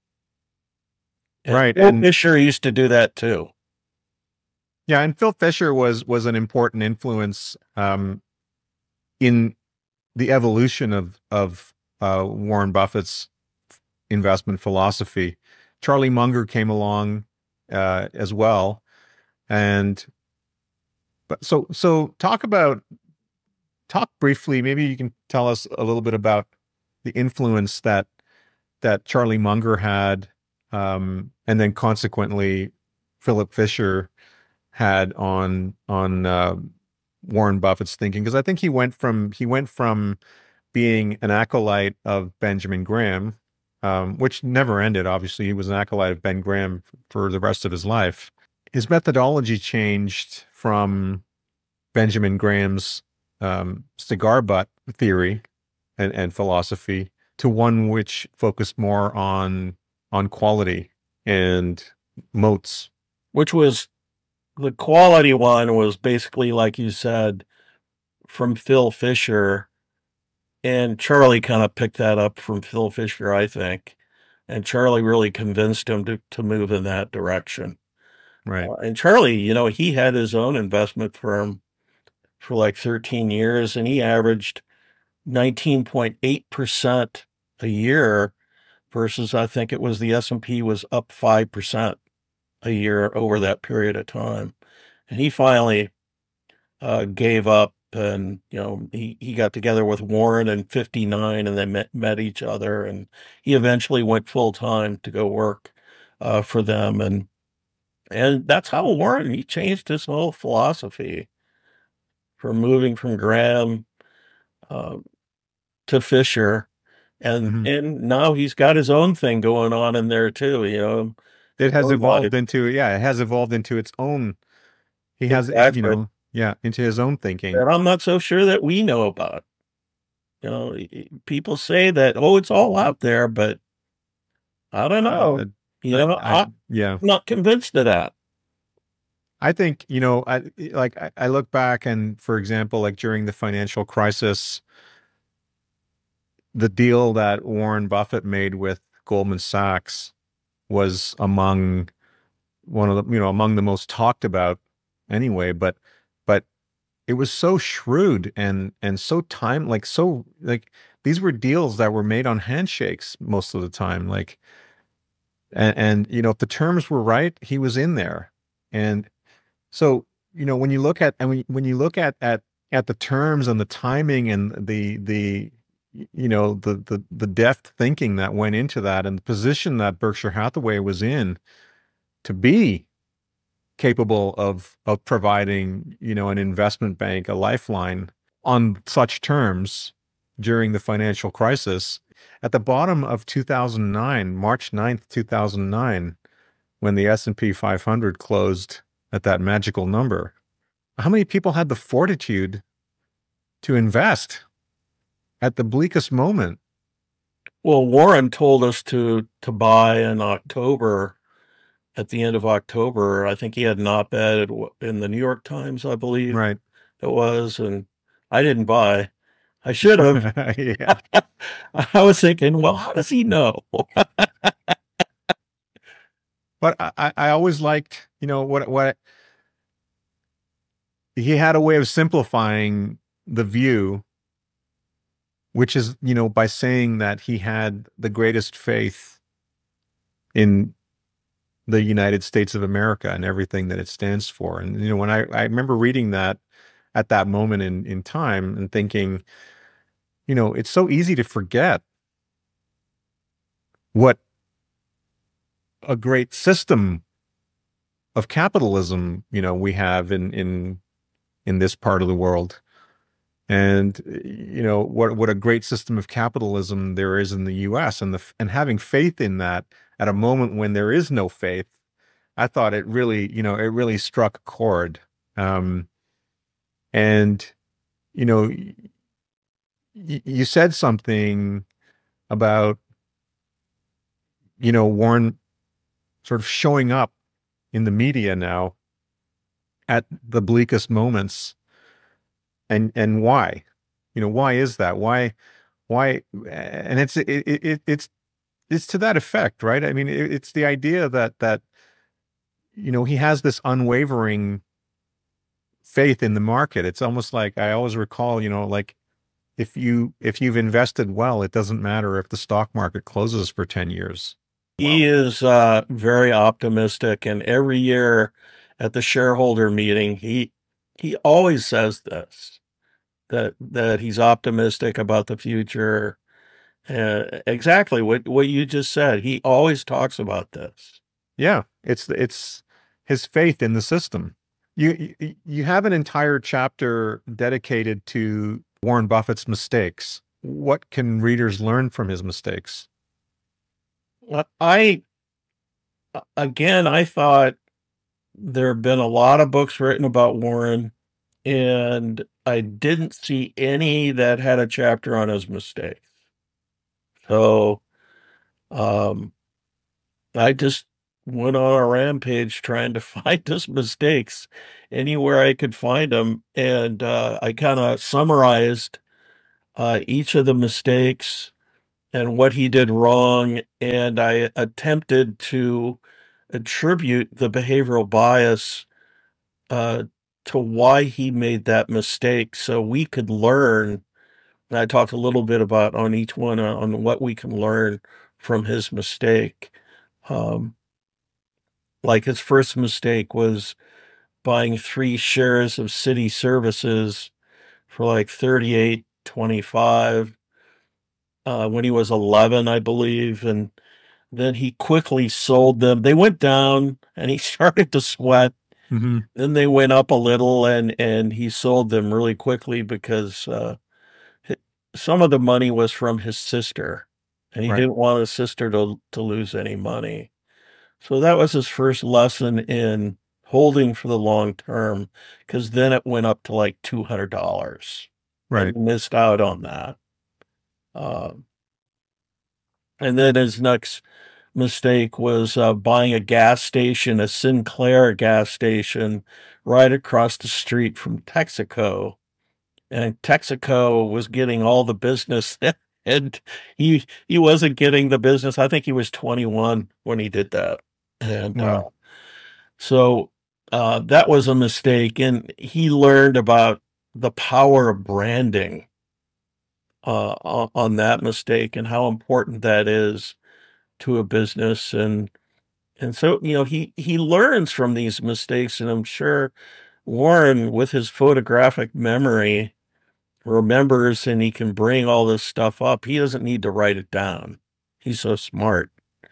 And
Right.
Phil
And
Fisher used to do that too.
yeah, and Phil Fisher was was an important influence um, in the evolution of of uh, Warren Buffett's investment philosophy. Charlie Munger came along uh, as well, and but so so talk about talk briefly. Maybe you can tell us a little bit about the influence that that Charlie Munger had, um, and then consequently Philip Fisher had on on uh, Warren Buffett's thinking, because I think he went from he went from being an acolyte of Benjamin Graham, um, which never ended. Obviously, he was an acolyte of Ben Graham for the rest of his life. His methodology changed from Benjamin Graham's um, cigar butt theory and, and philosophy to one which focused more on on quality and moats.
Which was the quality one was basically, like you said, from Phil Fisher. And Charlie kind of picked that up from Phil Fisher, I think. And Charlie really convinced him to, to move in that direction.
Right.
Uh, and Charlie, you know, he had his own investment firm for like thirteen years and he averaged nineteen point eight percent a year versus I think it was the S and P was up five percent a year over that period of time. And he finally uh, gave up and, you know, he, he got together with Warren in fifty-nine and they met, met each other and he eventually went full time to go work uh, for them. And, and that's how Warren, he changed his whole philosophy from moving from Graham uh, to Fisher. And,
Mhm.
and now he's got his own thing going on in there too, you know.
It has
own
evolved
life.
into, yeah, it has evolved into its own. He has, you
Exactly.
know, yeah, into his own thinking.
That I'm not so sure that we know about. You know, y- y- people say that, oh, it's all out there, but I don't know.
Uh,
You know,
I,
I'm
yeah,
not convinced of that.
I think, you know, I like I, I look back and, for example, like during the financial crisis, the deal that Warren Buffett made with Goldman Sachs was among one of the, you know, among the most talked about anyway, but but it was so shrewd and and so time like so like these were deals that were made on handshakes most of the time, like and, and you know, if the terms were right, he was in there. And so, you know, when you look at and when, when you look at at at the terms and the timing and the the you know the the the deft thinking that went into that and the position that Berkshire Hathaway was in to be capable of of providing, you know, an investment bank, a lifeline on such terms during the financial crisis. At the bottom of two thousand nine, March ninth, two thousand nine, when the S and P five hundred closed at that magical number, how many people had the fortitude to invest at the bleakest moment?
Well, Warren told us to to buy in October at the end of October. I think he had an op-ed in the New York Times, I believe
Right.
it was, and I didn't buy. I should have.
Yeah.
I was thinking, well, how does he know?
But I, I always liked, you know, what what he had a way of simplifying the view, which is, you know, by saying that he had the greatest faith in the United States of America and everything that it stands for. And, you know, when I, I remember reading that at that moment in, in time and thinking, you know, it's so easy to forget what a great system of capitalism, you know, we have in, in, in this part of the world. And, you know, what, what a great system of capitalism there is in the U S, and the, and having faith in that at a moment when there is no faith, I thought it really, you know, it really struck a chord. Um, and, you know, y- you said something about, you know, Warren sort of showing up in the media now at the bleakest moments. And, and why, you know, why is that? Why, why? And it's, it, it, it's, it's to that effect, right? I mean, it, it's the idea that, that, you know, he has this unwavering faith in the market. It's almost like, I always recall, you know, like if you, if you've invested well, it doesn't matter if the stock market closes for ten years.
He is uh, very optimistic, and every year at the shareholder meeting, he he always says this, that that he's optimistic about the future. Uh, exactly what what you just said. He always talks about this.
Yeah. It's, it's his faith in the system. You, you, you have an entire chapter dedicated to Warren Buffett's mistakes. What can readers learn from his mistakes?
Uh, I again, I thought there have been a lot of books written about Warren, and I didn't see any that had a chapter on his mistakes. So, um, I just went on a rampage trying to find his mistakes anywhere I could find them, and uh, I kind of summarized uh, each of the mistakes and what he did wrong, and I attempted to attribute the behavioral bias uh, to why he made that mistake, so we could learn. And I talked a little bit about on each one uh, on what we can learn from his mistake. Um, like his first mistake was buying three shares of City Services for like thirty-eight twenty-five uh, when he was eleven, I believe, and then he quickly sold them. They went down, and he started to sweat.
Mm-hmm.
Then they went up a little, and and he sold them really quickly because uh, hi- some of the money was from his sister, and he
Right.
didn't want his sister to to lose any money. So that was his first lesson in holding for the long term, because then it went up to like two hundred dollars.
Right.
And he missed out on that. Um, and then his next mistake was uh, buying a gas station, a Sinclair gas station, right across the street from Texaco. And Texaco was getting all the business, and he he wasn't getting the business. I think he was twenty-one when he did that, and uh,
Wow.
so uh, that was a mistake. And he learned about the power of branding uh, on, on that mistake and how important that is to a business. And and so, you know, he he learns from these mistakes, and I'm sure Warren, with his photographic memory, remembers, and he can bring all this stuff up. He doesn't need to write it down. He's so smart.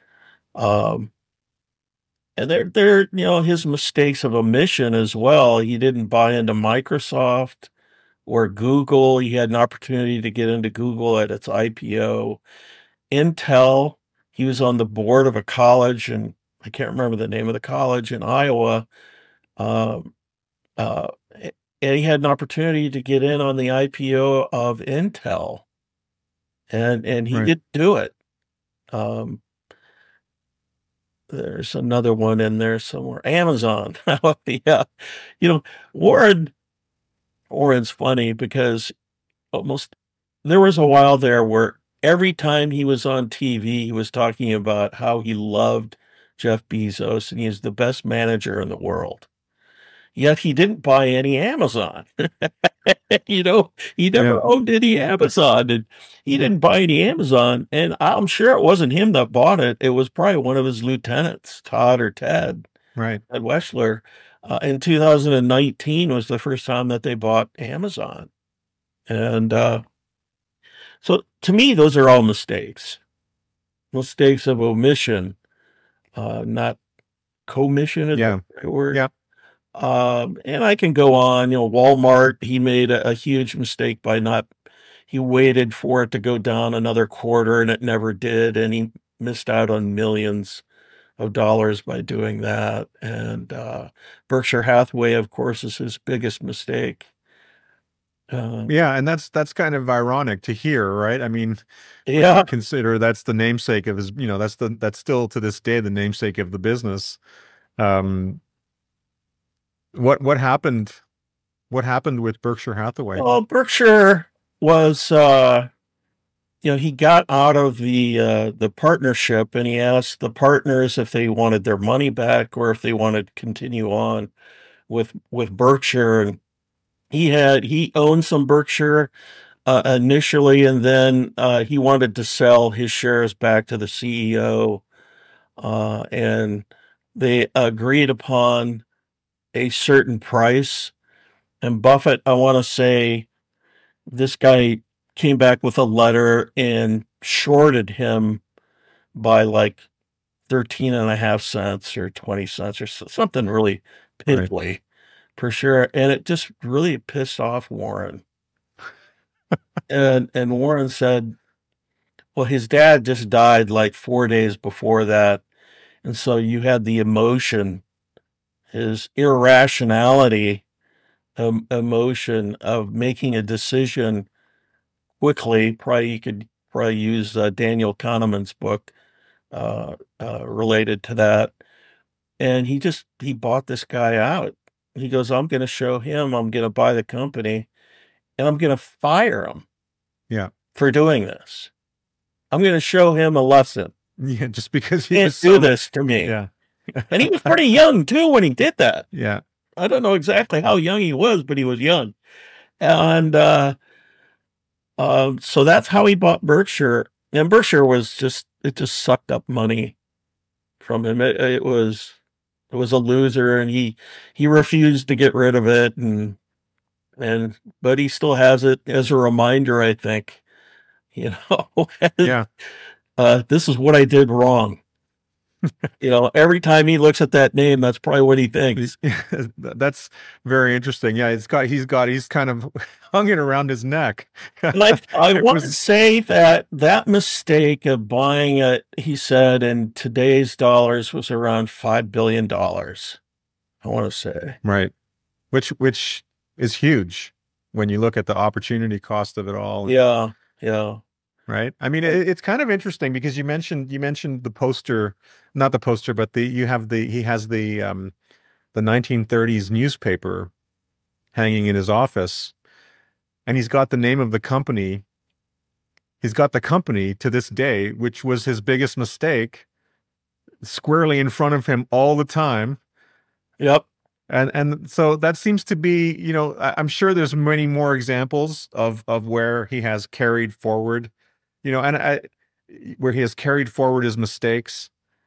Um, and they're they're you know, his mistakes of omission as well. He didn't buy into Microsoft or Google. He had an opportunity to get into Google at its I P O. Intel, he was on the board of a college, and I can't remember the name of the college in Iowa. Um, uh, a- and he had an opportunity to get in on the I P O of Intel, and and he
Right.
didn't do it. Um, there's another one in there somewhere. Amazon. Yeah. You know, Warren, Warren's funny because almost there was a while there where every time he was on T V, he was talking about how he loved Jeff Bezos and he is the best manager in the world. Yet he didn't buy any Amazon. You know, he never
Yeah.
owned any Amazon, and he didn't buy any Amazon. And I'm sure it wasn't him that bought it. It was probably one of his lieutenants, Todd or Ted,
Right.
Ted Weschler. Uh, in two thousand nineteen was the first time that they bought Amazon. And uh, so to me, those are all mistakes, mistakes of omission, uh, not commission. Is
Yeah.
that the right word?
Yeah.
Um, and I can go on, you know, Walmart, he made a, a huge mistake by not, he waited for it to go down another quarter and it never did. And he missed out on millions of dollars by doing that. And uh, Berkshire Hathaway, of course, is his biggest mistake. Uh,
Yeah, and that's that's kind of ironic to hear, right? I mean,
yeah.
consider that's the namesake of his, you know, that's the that's still to this day the namesake of the business. Um, what what happened? What happened with Berkshire Hathaway?
Well, Berkshire was, uh, you know, he got out of the uh, the partnership and he asked the partners if they wanted their money back or if they wanted to continue on with with Berkshire. And he had he owned some Berkshire uh, initially, and then uh, he wanted to sell his shares back to the C E O, uh, and they agreed upon a certain price. And Buffett, I want to say, this guy came back with a letter and shorted him by like thirteen and a half cents or twenty cents or something really piddly, right, for sure. And it just really pissed off Warren. and and Warren said, well, his dad just died like four days before that. And so you had the emotion, his irrationality, um, emotion of making a decision quickly. Probably you could probably use uh, Daniel Kahneman's book uh, uh, related to that. And he just, he bought this guy out. He goes, I'm going to show him, I'm going to buy the company and I'm going to fire him.
Yeah.
For doing this. I'm going to show him a lesson.
Yeah. Just because he
can't
was
do
so,
this to me.
Yeah.
And he was pretty young too when he did that.
Yeah.
I don't know exactly how young he was, but he was young. And, uh, Um, so that's how he bought Berkshire. And Berkshire was just, it just sucked up money from him. It, it was, it was a loser and he, he refused to get rid of it. And, and, but he still has it as a reminder, I think, you know,
Yeah.
uh, this is what I did wrong. You know, every time he looks at that name, that's probably what he thinks.
That's very interesting. Yeah, it's got he's got he's kind of hung it around his neck.
And I, I
It
want
was-
to say that that mistake of buying it, he said, in today's dollars was around five billion dollars. I want to say.
Right. Which which is huge when you look at the opportunity cost of it all.
Yeah, yeah.
Right. I mean, it, it's kind of interesting because you mentioned you mentioned the poster, not the poster, but the you have the he has the um the nineteen thirties newspaper hanging in his office, and he's got the name of the company. He's got the company to this day, which was his biggest mistake, squarely in front of him all the time.
Yep.
And and so that seems to be, you know, I, I'm sure there's many more examples of of where he has carried forward, you know, and I, where he has carried forward his mistakes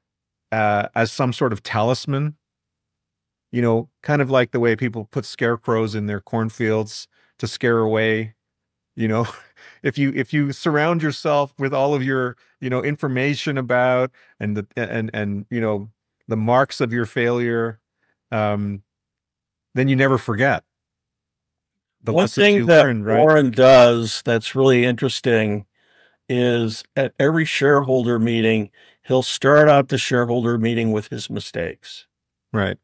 uh, as some sort of talisman, you know, kind of like the way people put scarecrows in their cornfields to scare away, you know, if you if you surround yourself with all of your, you know, information about and the and and you know the marks of your failure, um, then you never forget. The
One
lessons
thing
you
that
learned, right?
Warren does that's really interesting is at every shareholder meeting, he'll start out the shareholder meeting with his mistakes.
Right.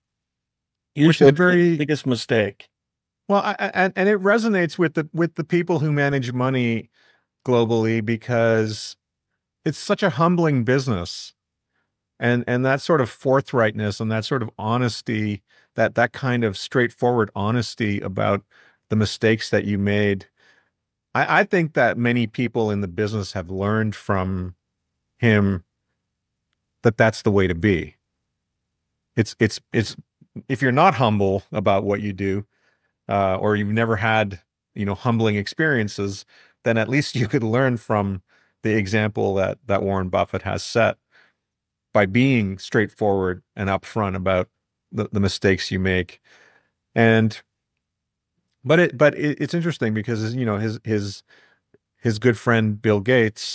Usually
is very-
the biggest mistake.
Well, I, I, and and it resonates with the with the people who manage money globally because it's such a humbling business, And and that sort of forthrightness and that sort of honesty, that that kind of straightforward honesty about the mistakes that you made, I, I think that many people in the business have learned from him that that's the way to be. It's it's it's if you're not humble about what you do, uh, or you've never had, you know, humbling experiences, then at least you could learn from the example that that Warren Buffett has set by being straightforward and upfront about the, the mistakes you make. And but it but it, it's interesting because, you know, his his his good friend Bill Gates.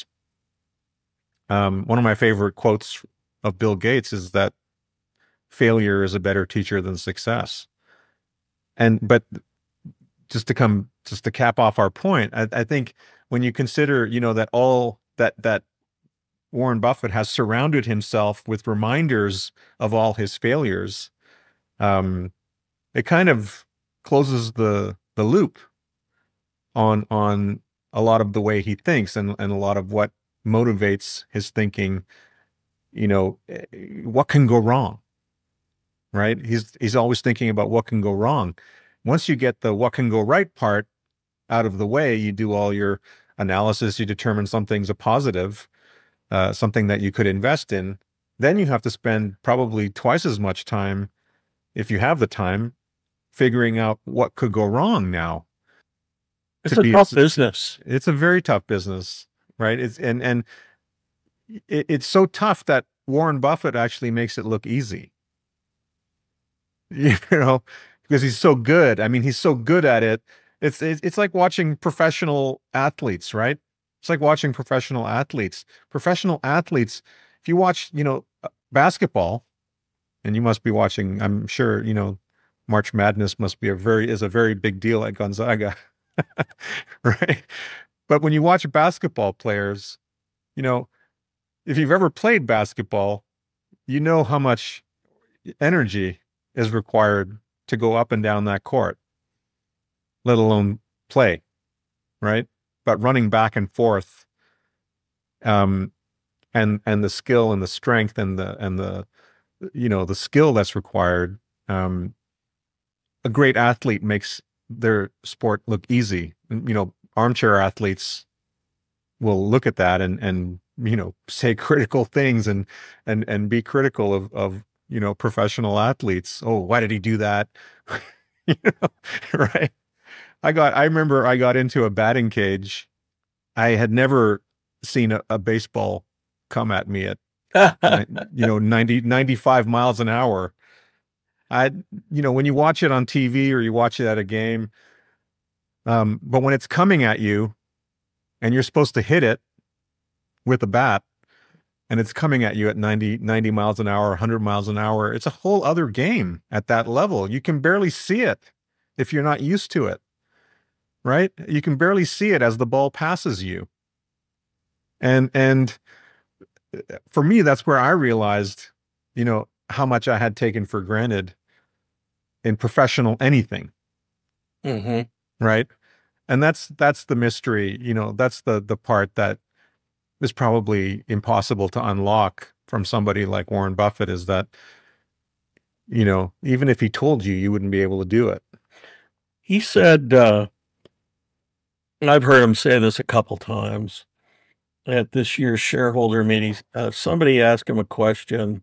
Um, one of my favorite quotes of Bill Gates is that failure is a better teacher than success. And but just to come just to cap off our point, I, I think when you consider, you know, that all that that Warren Buffett has surrounded himself with reminders of all his failures, um, it kind of closes the the loop on on a lot of the way he thinks and, and a lot of what motivates his thinking. You know, what can go wrong, right? He's he's always thinking about what can go wrong. Once you get the what can go right part out of the way, you do all your analysis, you determine something's a positive, uh, something that you could invest in. Then you have to spend probably twice as much time, if you have the time, figuring out what could go wrong now.
It's
To
a
be-
tough business.
It's a very tough business, right? It's and and it, it's so tough that Warren Buffett actually makes it look easy. You know, because he's so good. I mean, he's so good at it. It's it's, it's like watching professional athletes, right? It's like watching professional athletes. Professional athletes, if you watch, you know, basketball, and you must be watching, I'm sure, you know, March Madness must be a very is a very big deal at Gonzaga. Right? But when you watch basketball players, you know, if you've ever played basketball, you know how much energy is required to go up and down that court, let alone play, right? But running back and forth, um, and and the skill and the strength and the and the you know the skill that's required. Um, a great athlete makes their sport look easy. You know, armchair athletes will look at that and and you know say critical things and and and be critical of of you know professional athletes. Oh, why did he do that? You know, right? I got I remember I got into a batting cage. I had never seen a, a baseball come at me at you know ninety, ninety-five miles an hour. I you know when you watch it on T V or you watch it at a game, um, but when it's coming at you and you're supposed to hit it with a bat and it's coming at you at ninety, ninety miles an hour, one hundred miles an hour, it's a whole other game at that level. You can barely see it if you're not used to it, right? You can barely see it as the ball passes you. And, and for me, that's where I realized, you know, how much I had taken for granted in professional anything.
Mm-hmm.
Right. And that's, that's the mystery, you know, that's the, the part that is probably impossible to unlock from somebody like Warren Buffett, is that, you know, even if he told you, you wouldn't be able to do it.
He said, uh, and I've heard him say this a couple times at this year's shareholder meeting. Uh, somebody asked him a question,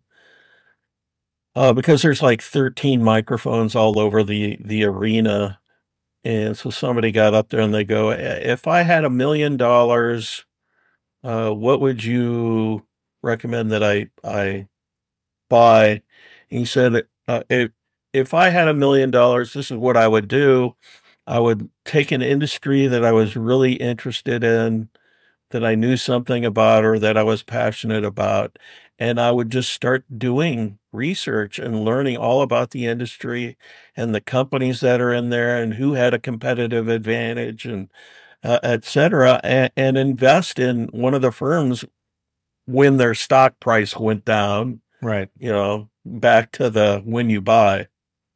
uh, because there's like thirteen microphones all over the, the arena. And so somebody got up there and they go, if I had a million dollars, uh, what would you recommend that I, I buy? And he said, uh, if, if I had a million dollars, this is what I would do. I would take an industry that I was really interested in, that I knew something about or that I was passionate about, and I would just start doing research and learning all about the industry and the companies that are in there and who had a competitive advantage and uh, et cetera, and, and invest in one of the firms when their stock price went down,
Right.
you know, back to the when you buy.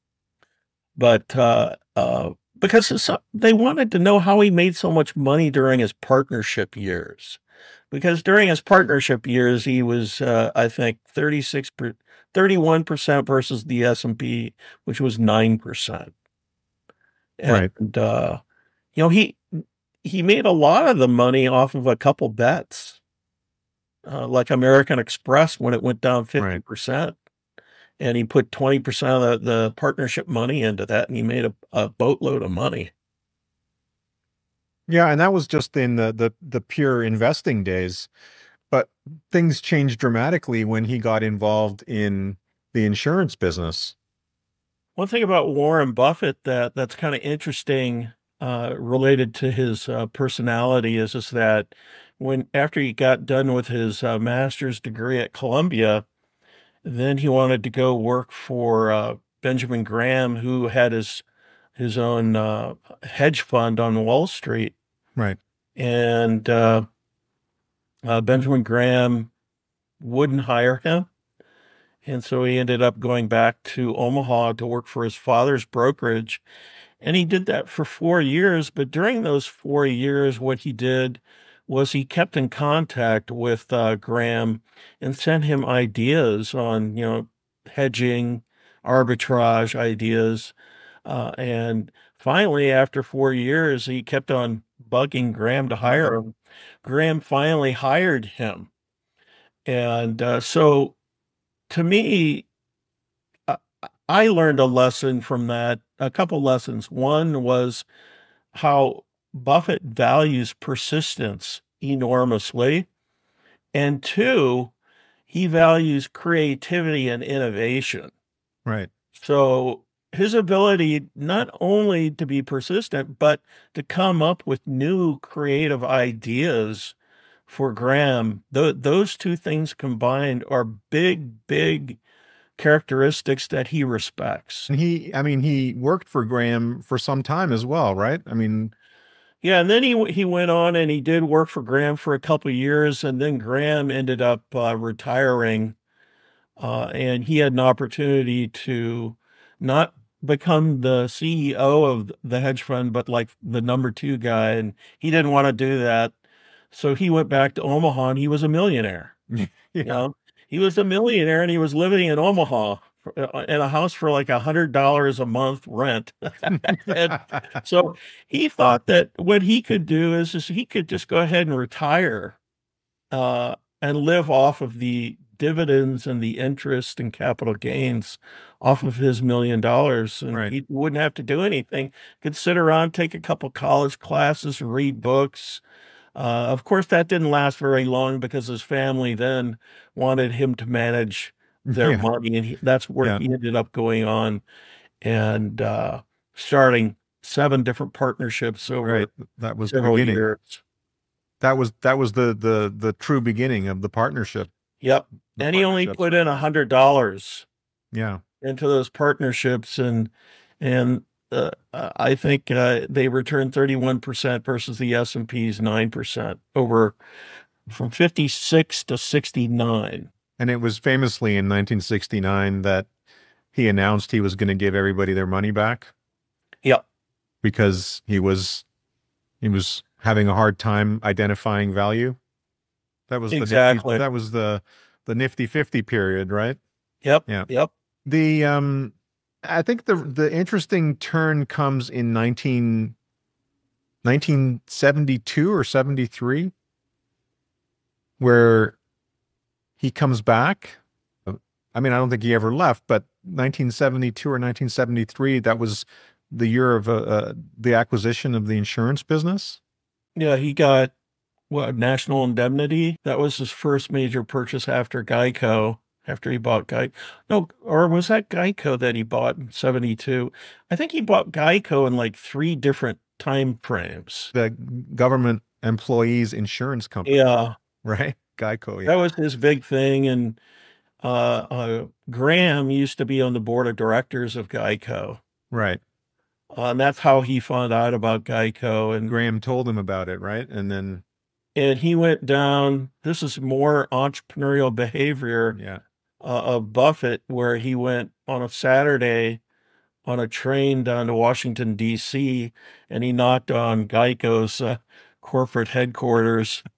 But uh, uh, because it's, they wanted to know how he made so much money during his partnership years. because during his partnership years, he was, uh, I think, thirty-six per, thirty-one percent versus the S and P, which was nine percent.
Right.
And, uh, you know, he he made a lot of the money off of a couple bets, uh, like American Express when it went down
Right.
fifty percent. And he put twenty percent of the, the partnership money into that, and he made a, a boatload of money.
Yeah, and that was just in the the the pure investing days. But things changed dramatically when he got involved in the insurance business.
One thing about Warren Buffett that that's kind of interesting, uh, related to his uh, personality is is that when after he got done with his uh, master's degree at Columbia, then he wanted to go work for uh, Benjamin Graham, who had his his own uh, hedge fund on Wall Street,
Right.
and uh, uh, Benjamin Graham wouldn't hire him. And so he ended up going back to Omaha to work for his father's brokerage. And he did that for four years. But during those four years, what he did was he kept in contact with uh, Graham and sent him ideas on, you know, hedging, arbitrage ideas. Uh, and finally, after four years, he kept on bugging Graham to hire him. Graham finally hired him. And uh, so to me, uh, I learned a lesson from that, a couple lessons. One was how Buffett values persistence enormously. And two, he values creativity and innovation.
Right.
So his ability not only to be persistent, but to come up with new creative ideas for Graham, th- those two things combined are big, big characteristics that he respects.
And he, I mean, he worked for Graham for some time as well, right? I mean,
Yeah, and then he w- he went on and he did work for Graham for a couple of years, and then Graham ended up uh, retiring, uh, and he had an opportunity to not become the C E O of the hedge fund, but like the number two guy, and he didn't want to do that. So he went back to Omaha and he was a millionaire. You
yeah.
know, he was a millionaire and he was living in Omaha for- uh, in a house for like a hundred dollars a month rent. And so he thought that what he could do is, is he could just go ahead and retire, uh, and live off of the dividends and the interest and capital gains off of his million dollars. And
Right.
he wouldn't have to do anything. Could sit around, take a couple college classes, read books. Uh, of course, that didn't last very long because his family then wanted him to manage their
Yeah.
money, and he, that's where
Yeah.
he ended up going on and uh, starting seven different partnerships over
Right. That was the
several
beginning.
years.
That was that was the the the true beginning of the partnership.
Yep,
The
and he only
partnerships.
put in a hundred dollars
Yeah.
into those partnerships, and and uh, uh, I think uh, they returned thirty-one percent versus the S and P's nine percent over from fifty-six to sixty-nine.
And it was famously in nineteen sixty-nine that he announced he was going to give everybody their money back
Yep.
because he was he was having a hard time identifying value. That was the
Exactly.
nifty, that was the the nifty fifty period, right?
Yep.
Yeah.
Yep.
The um I think the the interesting turn comes in nineteen nineteen seventy-two or seventy-three, where he comes back. I mean, I don't think he ever left, but nineteen seventy-two or nineteen seventy-three, that was the year of uh, uh, the acquisition of the insurance business.
Yeah, he got what, National Indemnity. That was his first major purchase after Geico. After he bought Geico, no, or was that Geico that he bought in seventy-two? I think he bought Geico in like three different time frames.
The government employees insurance company,
Yeah,
right? Geico.
that
Yeah.
was his big thing. And uh, uh, Graham used to be on the board of directors of Geico.
Right.
Uh, and that's how he found out about Geico. And
Graham told him about it, right? And then,
and he went down. This is more entrepreneurial behavior
yeah.
uh, of Buffett, where he went on a Saturday on a train down to Washington, D C, and he knocked on Geico's uh, corporate headquarters.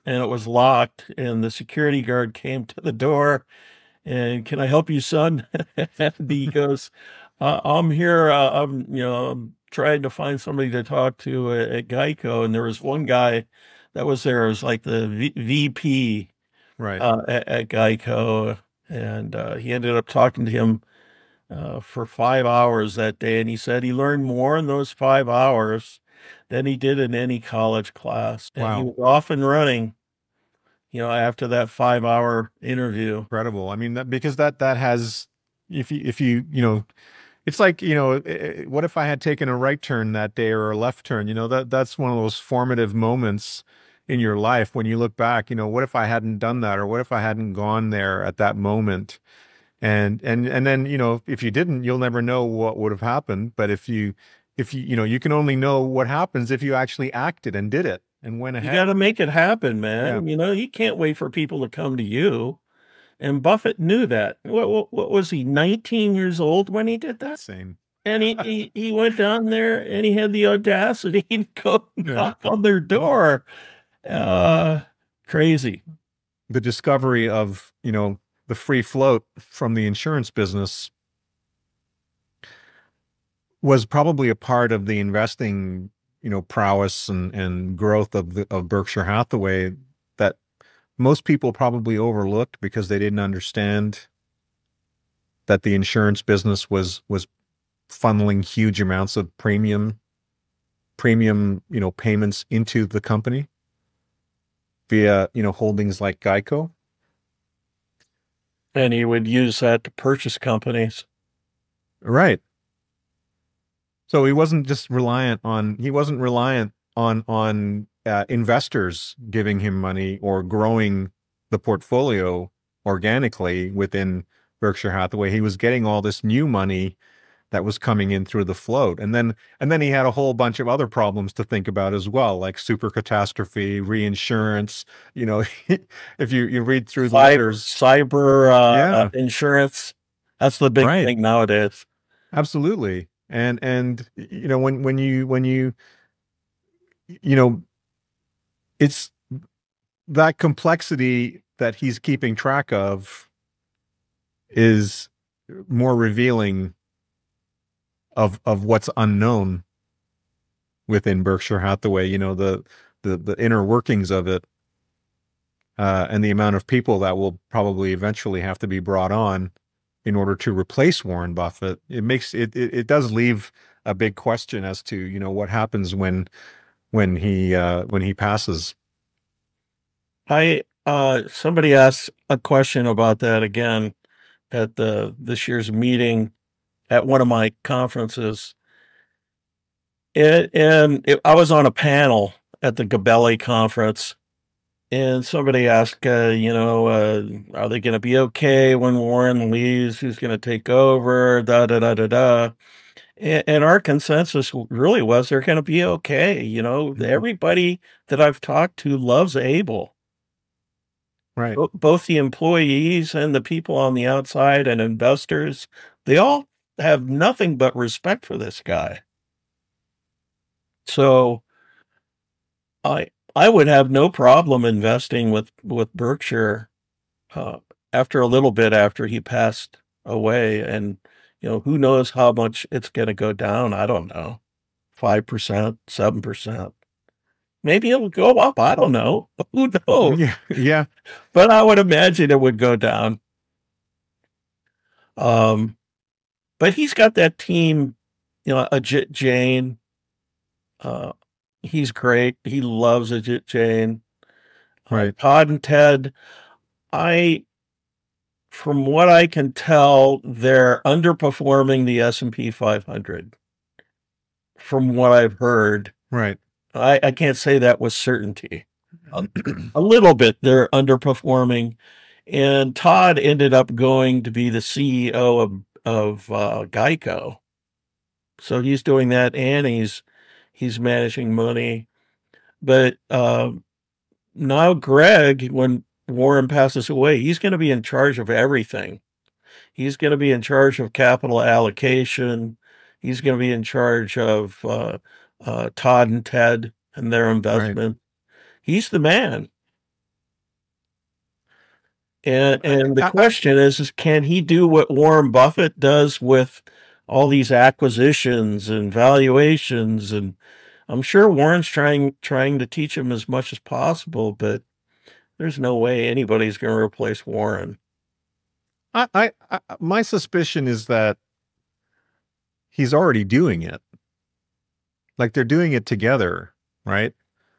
and it was locked. And the security guard came to the door and, "Can I help you, son?" And he goes, uh, "I'm here. Uh, I'm, you know, I'm trying to find somebody to talk to at, at Geico." And there was one guy that was there. It was like the v- VP
Right.
uh, at, at Geico. And uh, he ended up talking to him uh, for five hours that day. And he said he learned more in those five hours than he did in any college class. And he
Wow.
was off and running, you know, after that five hour interview.
Incredible. I mean, that, because that, that has, if you, if you, you know, it's like, you know, eh, eh, what if I had taken a right turn that day or a left turn? You know, that that's one of those formative moments in your life when you look back. You know, what if I hadn't done that, or what if I hadn't gone there at that moment? And and and then, you know, if you didn't, you'll never know what would have happened. But if you, if you, you know, you can only know what happens if you actually acted and did it and went
You
ahead.
got to make it happen,
Yeah.
man. You know, you can't wait for people to come to you. And Buffett knew that. What, what, what was he, nineteen years old when he did that?
Same.
And he, he, he went down there and he had the audacity to go
Yeah.
knock on their door. Uh, crazy.
The discovery of, you know, the free float from the insurance business was probably a part of the investing, you know, prowess and, and growth of the, of Berkshire Hathaway that most people probably overlooked because they didn't understand that the insurance business was, was funneling huge amounts of premium, premium, you know, payments into the company via, you know, holdings like Geico.
And he would use that to purchase companies.
Right. So he wasn't just reliant on, he wasn't reliant on, on uh, investors giving him money or growing the portfolio organically within Berkshire Hathaway. He was getting all this new money that was coming in through the float. And then, and then he had a whole bunch of other problems to think about as well, like super catastrophe, reinsurance. You know, if you, you read through the
Cyber,
letters,
cyber uh,
Yeah.
uh, insurance. That's the big
Right.
thing nowadays.
absolutely. And, and, you know, when, when you, when you, you know, it's that complexity that he's keeping track of is more revealing of, of what's unknown within Berkshire Hathaway, you know, the, the, the inner workings of it, uh, and the amount of people that will probably eventually have to be brought on in order to replace Warren Buffett. It makes it, it, it does leave a big question as to, you know, what happens when, when he, uh, when he passes.
I uh somebody asked a question about that again at the this year's meeting at one of my conferences. It, and it, I was on a panel at the Gabelli conference, and somebody asked, uh, you know, uh, are they going to be okay when Warren leaves? Who's going to take over? Da da da da da. And, and our consensus really was they're going to be okay. You know,
Mhm.
everybody that I've talked to loves Abel.
Right.
Bo- both the employees and the people on the outside and investors, they all have nothing but respect for this guy. So I I would have no problem investing with with Berkshire uh, after a little bit after he passed away, and you know, who knows how much it's going to go down. I don't know, five percent, seven percent. Maybe it'll go up. I don't know. Who knows?
Yeah. Yeah.
But I would imagine it would go down. Um, but he's got that team, you know, Ajit Jain. Uh, he's great. He loves Ajit Jain. Uh,
Right.
Todd and Ted, I, from what I can tell, they're underperforming the S and P five hundred. From what I've heard,
Right.
I, I can't say that with certainty. A, a little bit, they're underperforming. And Todd ended up going to be the C E O of, of uh, Geico. So he's doing that, and he's he's managing money. But uh, now Greg, when Warren passes away, he's going to be in charge of everything. He's going to be in charge of capital allocation. He's going to be in charge of uh, uh, Todd and Ted and their investment. He's the man. And and the
I,
question is, is can he do what Warren Buffett does with all these acquisitions and valuations? And I'm sure Warren's trying trying to teach him as much as possible, but there's no way anybody's going to replace Warren.
I, I, I, my suspicion is that he's already doing it. Like they're doing it together, right?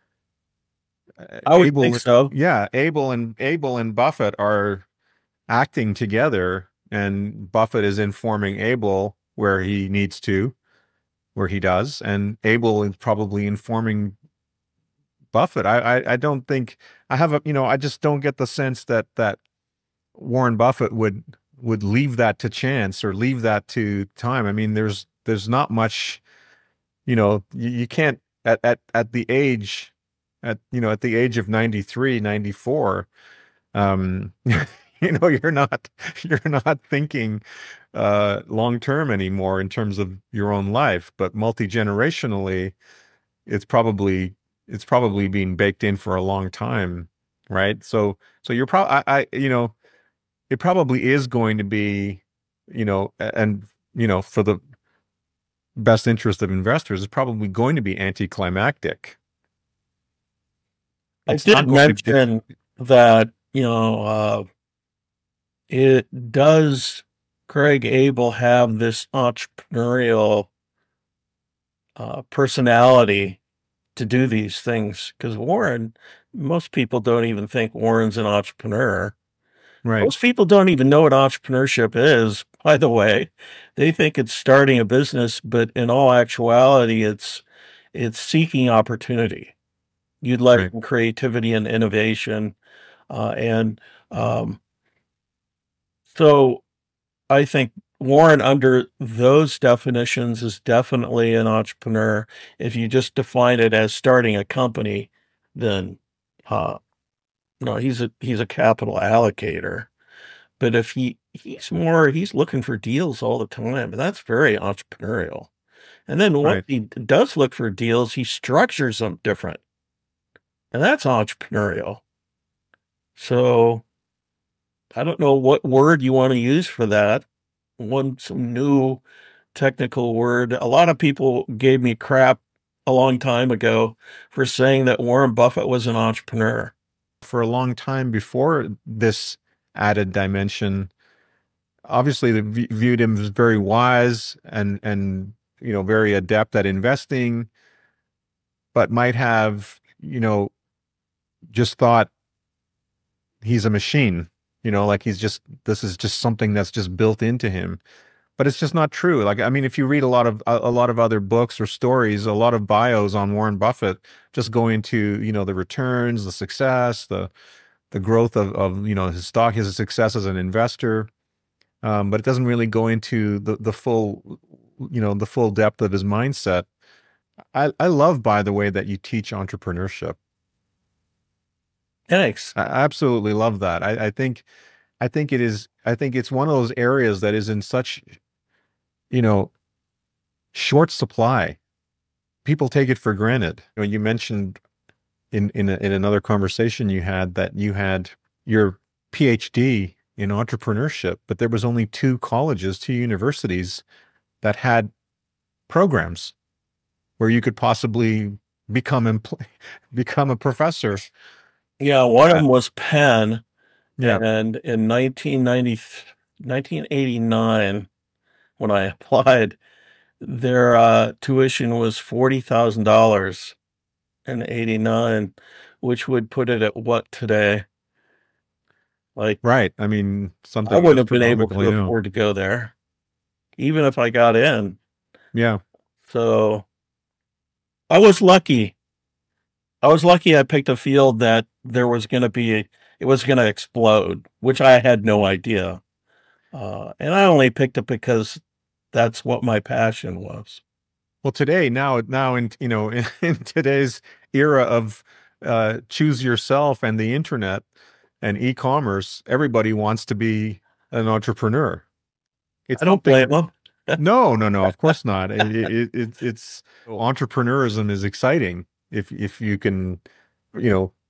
I would
Abel,
think so.
yeah, Abel and Abel and Buffett are acting together, and Buffett is informing Abel where he needs to, where he does, and Abel is probably informing Buffett. I, I, I don't think I have a, you know, I just don't get the sense that that Warren Buffett would would leave that to chance or leave that to time. I mean, there's there's not much, you know, you, you can't at at at the age at you know at the age of ninety-three, ninety-four, um you know, you're not you're not thinking uh long term anymore in terms of your own life, but multi-generationally it's probably it's probably been baked in for a long time, right? So so you're probably I, I you know it probably is going to be, you know, and you know, for the best interest of investors, is probably going to be anticlimactic.
I
It's
did
not going to,
mention that, you know, uh, it does Craig Abel have this entrepreneurial uh, personality to do these things? Because Warren, most people don't even think Warren's an entrepreneur.
right,
Most people don't even know what entrepreneurship is, by the way. They think it's starting a business, but in all actuality, it's it's seeking opportunity. You'd like
right.
creativity and innovation. Uh, and um, so I think Warren, under those definitions, is definitely an entrepreneur. If you just define it as starting a company, then uh, no, he's a he's a capital allocator. But if he he's more he's looking for deals all the time, and that's very entrepreneurial. And then once
Right.
he does look for deals, he structures them different, and that's entrepreneurial. So I don't know what word you want to use for that. One some new technical word. A lot of people gave me crap a long time ago for saying that Warren Buffett was an entrepreneur.
For a long time before this added dimension, obviously they v- viewed him as very wise and and you know very adept at investing, but might have you know just thought he's a machine, you know, like he's just this is just something that's just built into him. But it's just not true. Like I mean, if you read a lot of a, a lot of other books or stories, a lot of bios on Warren Buffett just go into you know the returns, the success, the the growth of of you know his stock, his success as an investor. Um, but it doesn't really go into the the full you know the full depth of his mindset. I I love, by the way, that you teach entrepreneurship.
Thanks.
I absolutely love that. I, I think I think it is I think it's one of those areas that is in such you know short supply. People take it for granted. You know, you mentioned in in a, in another conversation you had that you had your PhD in entrepreneurship, but there was only two colleges, two universities that had programs where you could possibly become empl- become a professor.
Yeah, one of
Uh,
them was Penn,
yeah,
and in nineteen ninety, nineteen eighty-nine, when I applied, their uh, tuition was forty thousand dollars in eighty-nine, which would put it at what today? Like,
right. I mean,
I
something
wouldn't have been able
astronomical,
to
you know.
afford to go there, even if I got in.
Yeah,
So I was lucky. I was lucky I picked a field that there was going to be, it was going to explode, which I had no idea. Uh, and I only picked it because that's what my passion was.
well, today, now, now in you know, in, in today's era of uh, choose yourself and the internet and e-commerce, everybody wants to be an entrepreneur. It's
I don't
something.
blame them.
No, no, no. Of course not. It, it, it, it's entrepreneurism is exciting if if you can, you know,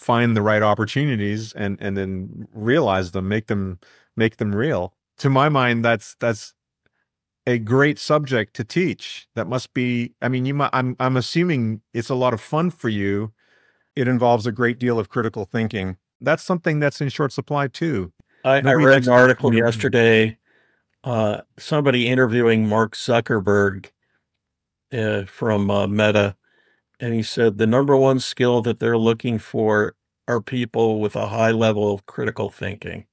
find the right opportunities and and then realize them, make them make them real. To my mind, that's that's a great subject to teach. That must be, I mean, you might, I'm I'm assuming it's a lot of fun for you. It involves a great deal of critical thinking. That's something that's in short supply too.
I, I
Nobody
read
likes
an
to-
article yesterday, uh, somebody interviewing Mark Zuckerberg uh, from uh, Meta, and he said the number one skill that they're looking for are people with a high level of critical thinking.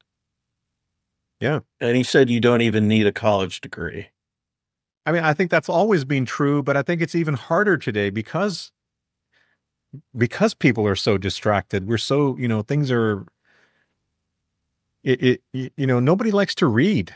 Yeah.
And he said you don't even need a college degree.
I mean, I think that's always been true, but I think it's even harder today because because people are so distracted. We're so, you know, things are it, it y- you know, nobody likes to read.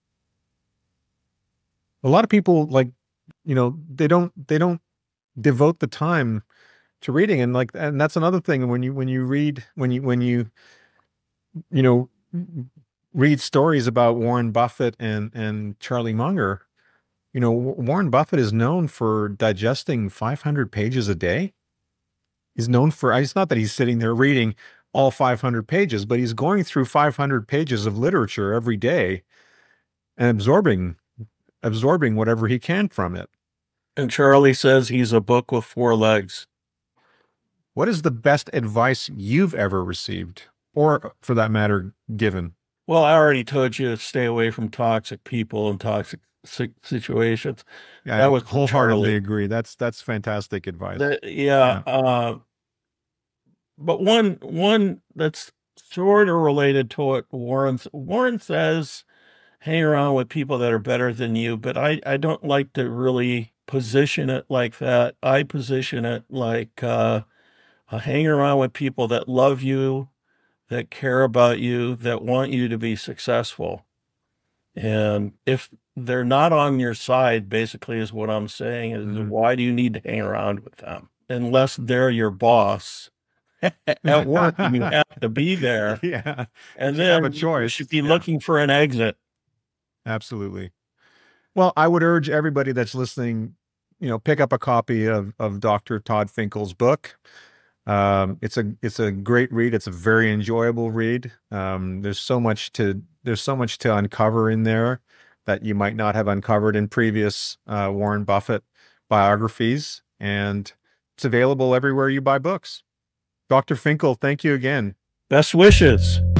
A lot of people, like, you know, they don't they don't devote the time to reading, and like and that's another thing when you when you read when you when you you know read stories about Warren Buffett and and Charlie Munger. You know, W- Warren Buffett is known for digesting five hundred pages a day. He's known for, it's not that he's sitting there reading all five hundred pages, but he's going through five hundred pages of literature every day and absorbing, absorbing whatever he can from it.
And Charlie says he's a book with four legs.
What is the best advice you've ever received, or for that matter, given?
Well, I already told you to stay away from toxic people and toxic si- situations.
Yeah,
That
I
was
wholeheartedly
Charlie.
agree. That's that's fantastic advice.
That, yeah, uh, but one one that's sort of related to what Warren Warren says, hang around with people that are better than you, but I I don't like to really position it like that. I position it like uh, uh, hang around with people that love you, that care about you, that want you to be successful. And if they're not on your side, basically is what I'm saying is
Mhm.
why do you need to hang around with them? Unless they're your boss at work, you have to be there.
Yeah,
And
You have
then
a choice.
you should be
Yeah.
looking for an exit.
absolutely. Well, I would urge everybody that's listening, you know, pick up a copy of of Doctor Todd Finkel's book. Um, it's a it's a great read. It's a very enjoyable read. Um, there's so much to there's so much to uncover in there that you might not have uncovered in previous uh, Warren Buffett biographies, and it's available everywhere you buy books. Doctor Finkel, thank you again.
Best wishes.